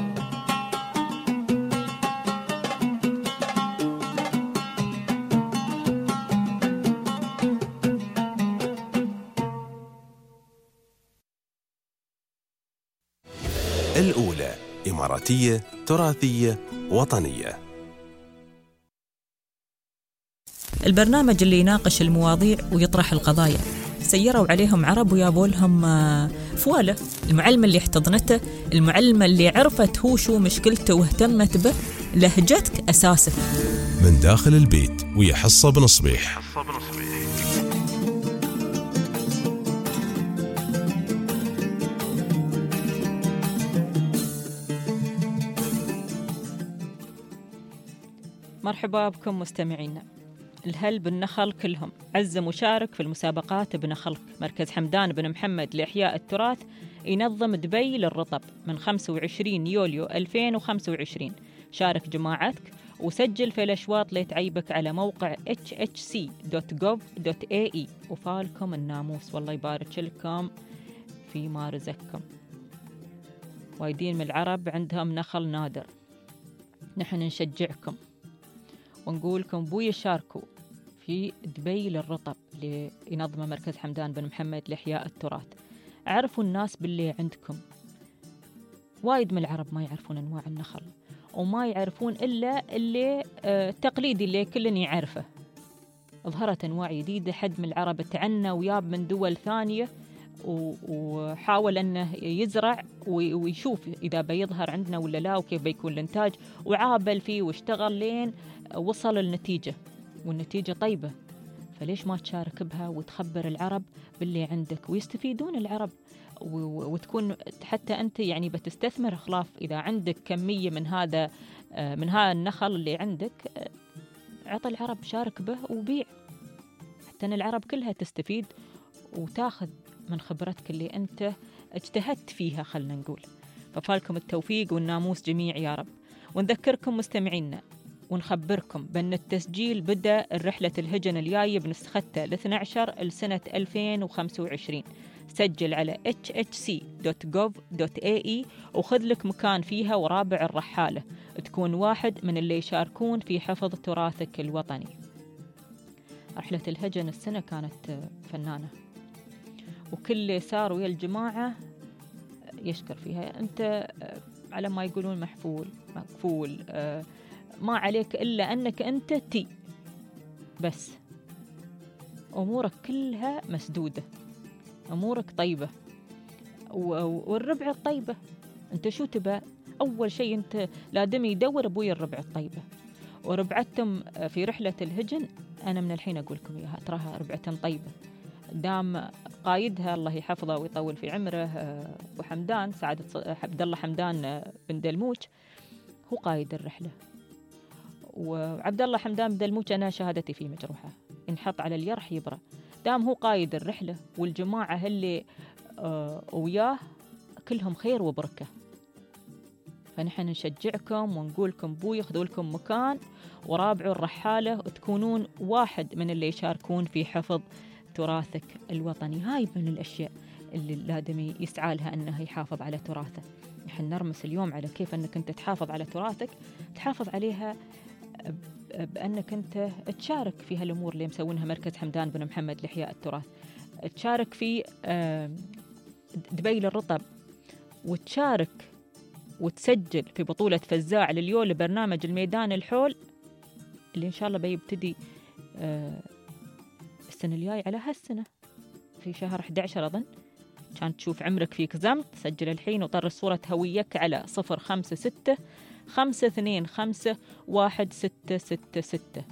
الأولى إماراتية تراثية وطنية. البرنامج اللي يناقش المواضيع ويطرح القضايا سيروا عليهم عرب ويابوا لهم فوالة. المعلمة اللي احتضنته، المعلمة اللي عرفت هو شو مشكلته واهتمت به، لهجتك أساسك من داخل البيت ويا حصة بنصبيح. مرحبا بكم مستمعينا. الهل بالنخل كلهم عزم وشارك في المسابقات بنخلك. مركز حمدان بن محمد لإحياء التراث ينظم دبي للرطب من 25 يوليو 2025. شارك جماعتك وسجل في الأشواط لتعيبك على موقع hhc.gov.ae. وفالكم الناموس، والله يبارك لكم فيما رزقكم. وايدين من العرب عندهم نخل نادر، نحن نشجعكم ونقولكم بويا شاركوا في دبي للرطب اللي ينظمه مركز حمدان بن محمد لإحياء التراث. عرفوا الناس باللي عندكم. وايد من العرب ما يعرفون أنواع النخل وما يعرفون إلا اللي التقليدي اللي كلن يعرفه. ظهرت أنواع جديدة، حد من العرب تعنى وياب من دول ثانية وحاول أنه يزرع ويشوف إذا بيظهر عندنا ولا لا وكيف بيكون الإنتاج، وعابل فيه واشتغل لين وصل النتيجة، والنتيجة طيبة. فليش ما تشارك بها وتخبر العرب باللي عندك ويستفيدون العرب، وتكون حتى أنت يعني بتستثمر خلاف إذا عندك كمية من هذا النخل اللي عندك، عطى العرب شارك به وبيع حتى أن العرب كلها تستفيد وتاخذ من خبرتك اللي أنت اجتهدت فيها. خلنا نقول ففالكم التوفيق والناموس جميع يا رب. ونذكركم مستمعينا ونخبركم بأن التسجيل بدأ الرحلة الهجن الجاية بنسختها ال12 لسنة 2025. سجل على hhc.gov.ae وخذ لك مكان فيها ورابع الرحالة، تكون واحد من اللي يشاركون في حفظ تراثك الوطني. رحلة الهجن السنة كانت فنانة، وكل اللي صار ويا الجماعة يشكر فيها. أنت على ما يقولون مكفول، ما عليك إلا أنك أنت بس أمورك كلها مسدودة، أمورك طيبة والربع الطيبة. أنت شو تبى؟ أول شيء أنت لازم يدور أبوي الربع الطيبة، وربعتهم في رحلة الهجن أنا من الحين أقول لكم إياها، تراها ربعة طيبة. دام قايدها الله يحفظه ويطول في عمره أبو حمدان عبد الله حمدان بن دلموج، هو قايد الرحلة. وعبد الله حمدان بن دلموج أنا شهادتي فيه مجروحة، انحط على اليرح يبرى. دام هو قايد الرحلة والجماعة اللي وياه كلهم خير وبركة، فنحن نشجعكم ونقولكم بوي خذوا لكم مكان ورابعوا الرحالة وتكونون واحد من اللي يشاركون في حفظ تراثك الوطني. هاي من الأشياء اللي الآدمي يسعى لها أنه يحافظ على تراثه. نحن نرمس اليوم على كيف أنك أنت تحافظ على تراثك، تحافظ عليها بأنك أنت تشارك في هالأمور اللي مسوينها مركز حمدان بن محمد لإحياء التراث، تشارك في دبيل الرطب، وتشارك وتسجل في بطولة فزاع لليول لبرنامج الميدان الحول اللي إن شاء الله بيبتدي السنة الجاية على هالسنة في شهر 11 أظن. كان تشوف عمرك فيك زمت، سجل الحين وطرس صورة هويك على 056-525-1666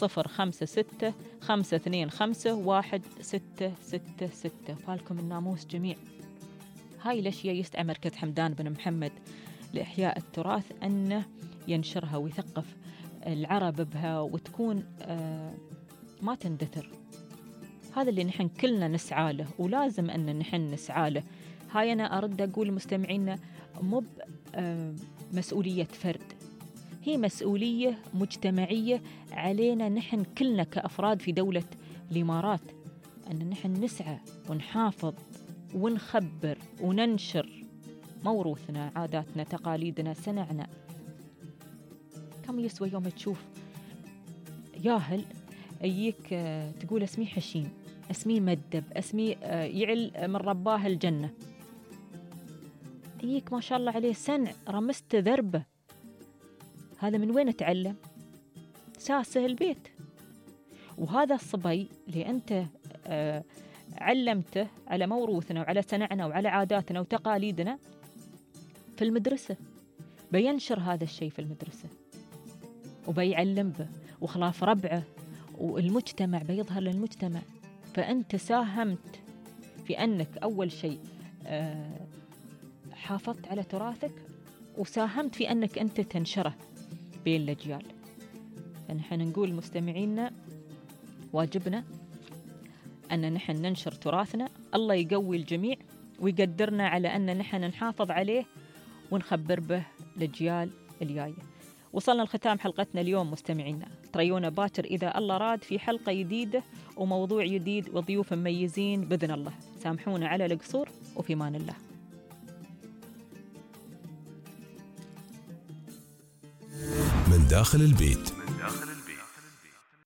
056-525-1666. فالكم الناموس جميع. هاي الأشياء يستعمل مركز حمدان بن محمد لإحياء التراث أنه ينشرها ويثقف العرب بها وتكون ما تندثر. هذا اللي نحن كلنا نسعى له، ولازم أن نحن نسعى له. هاي أنا أرد أقول لمستمعينا مو مسؤولية فرد، هي مسؤولية مجتمعية علينا نحن كلنا كأفراد في دولة الإمارات، أن نحن نسعى ونحافظ ونخبر وننشر موروثنا، عاداتنا، تقاليدنا، سنعنا. كم يسوى يوم تشوف ياهل يجيك تقول اسمي حشيم، اسمي مدب، اسمي يعل من رباه الجنة، يجيك ما شاء الله عليه سنع رمست ذربة. هذا من وين تعلم؟ ساسه البيت. وهذا الصبي اللي أنت علمته على موروثنا وعلى سنعنا وعلى عاداتنا وتقاليدنا في المدرسة، بينشر هذا الشيء في المدرسة وبيعلم به وخلاف ربعه، والمجتمع بيظهر للمجتمع. فأنت ساهمت في أنك أول شيء حافظت على تراثك، وساهمت في أنك أنت تنشره بين الأجيال. فنحن نقول مستمعينا واجبنا أن نحن ننشر تراثنا. الله يقوي الجميع ويقدرنا على أن نحن نحافظ عليه ونخبر به الأجيال الجاية. وصلنا لختام حلقتنا اليوم مستمعينا، تريونا باكر إذا الله راد في حلقة جديدة وموضوع جديد وضيوف مميزين بإذن الله. سامحونا على القصور، وفي امان الله. من داخل البيت.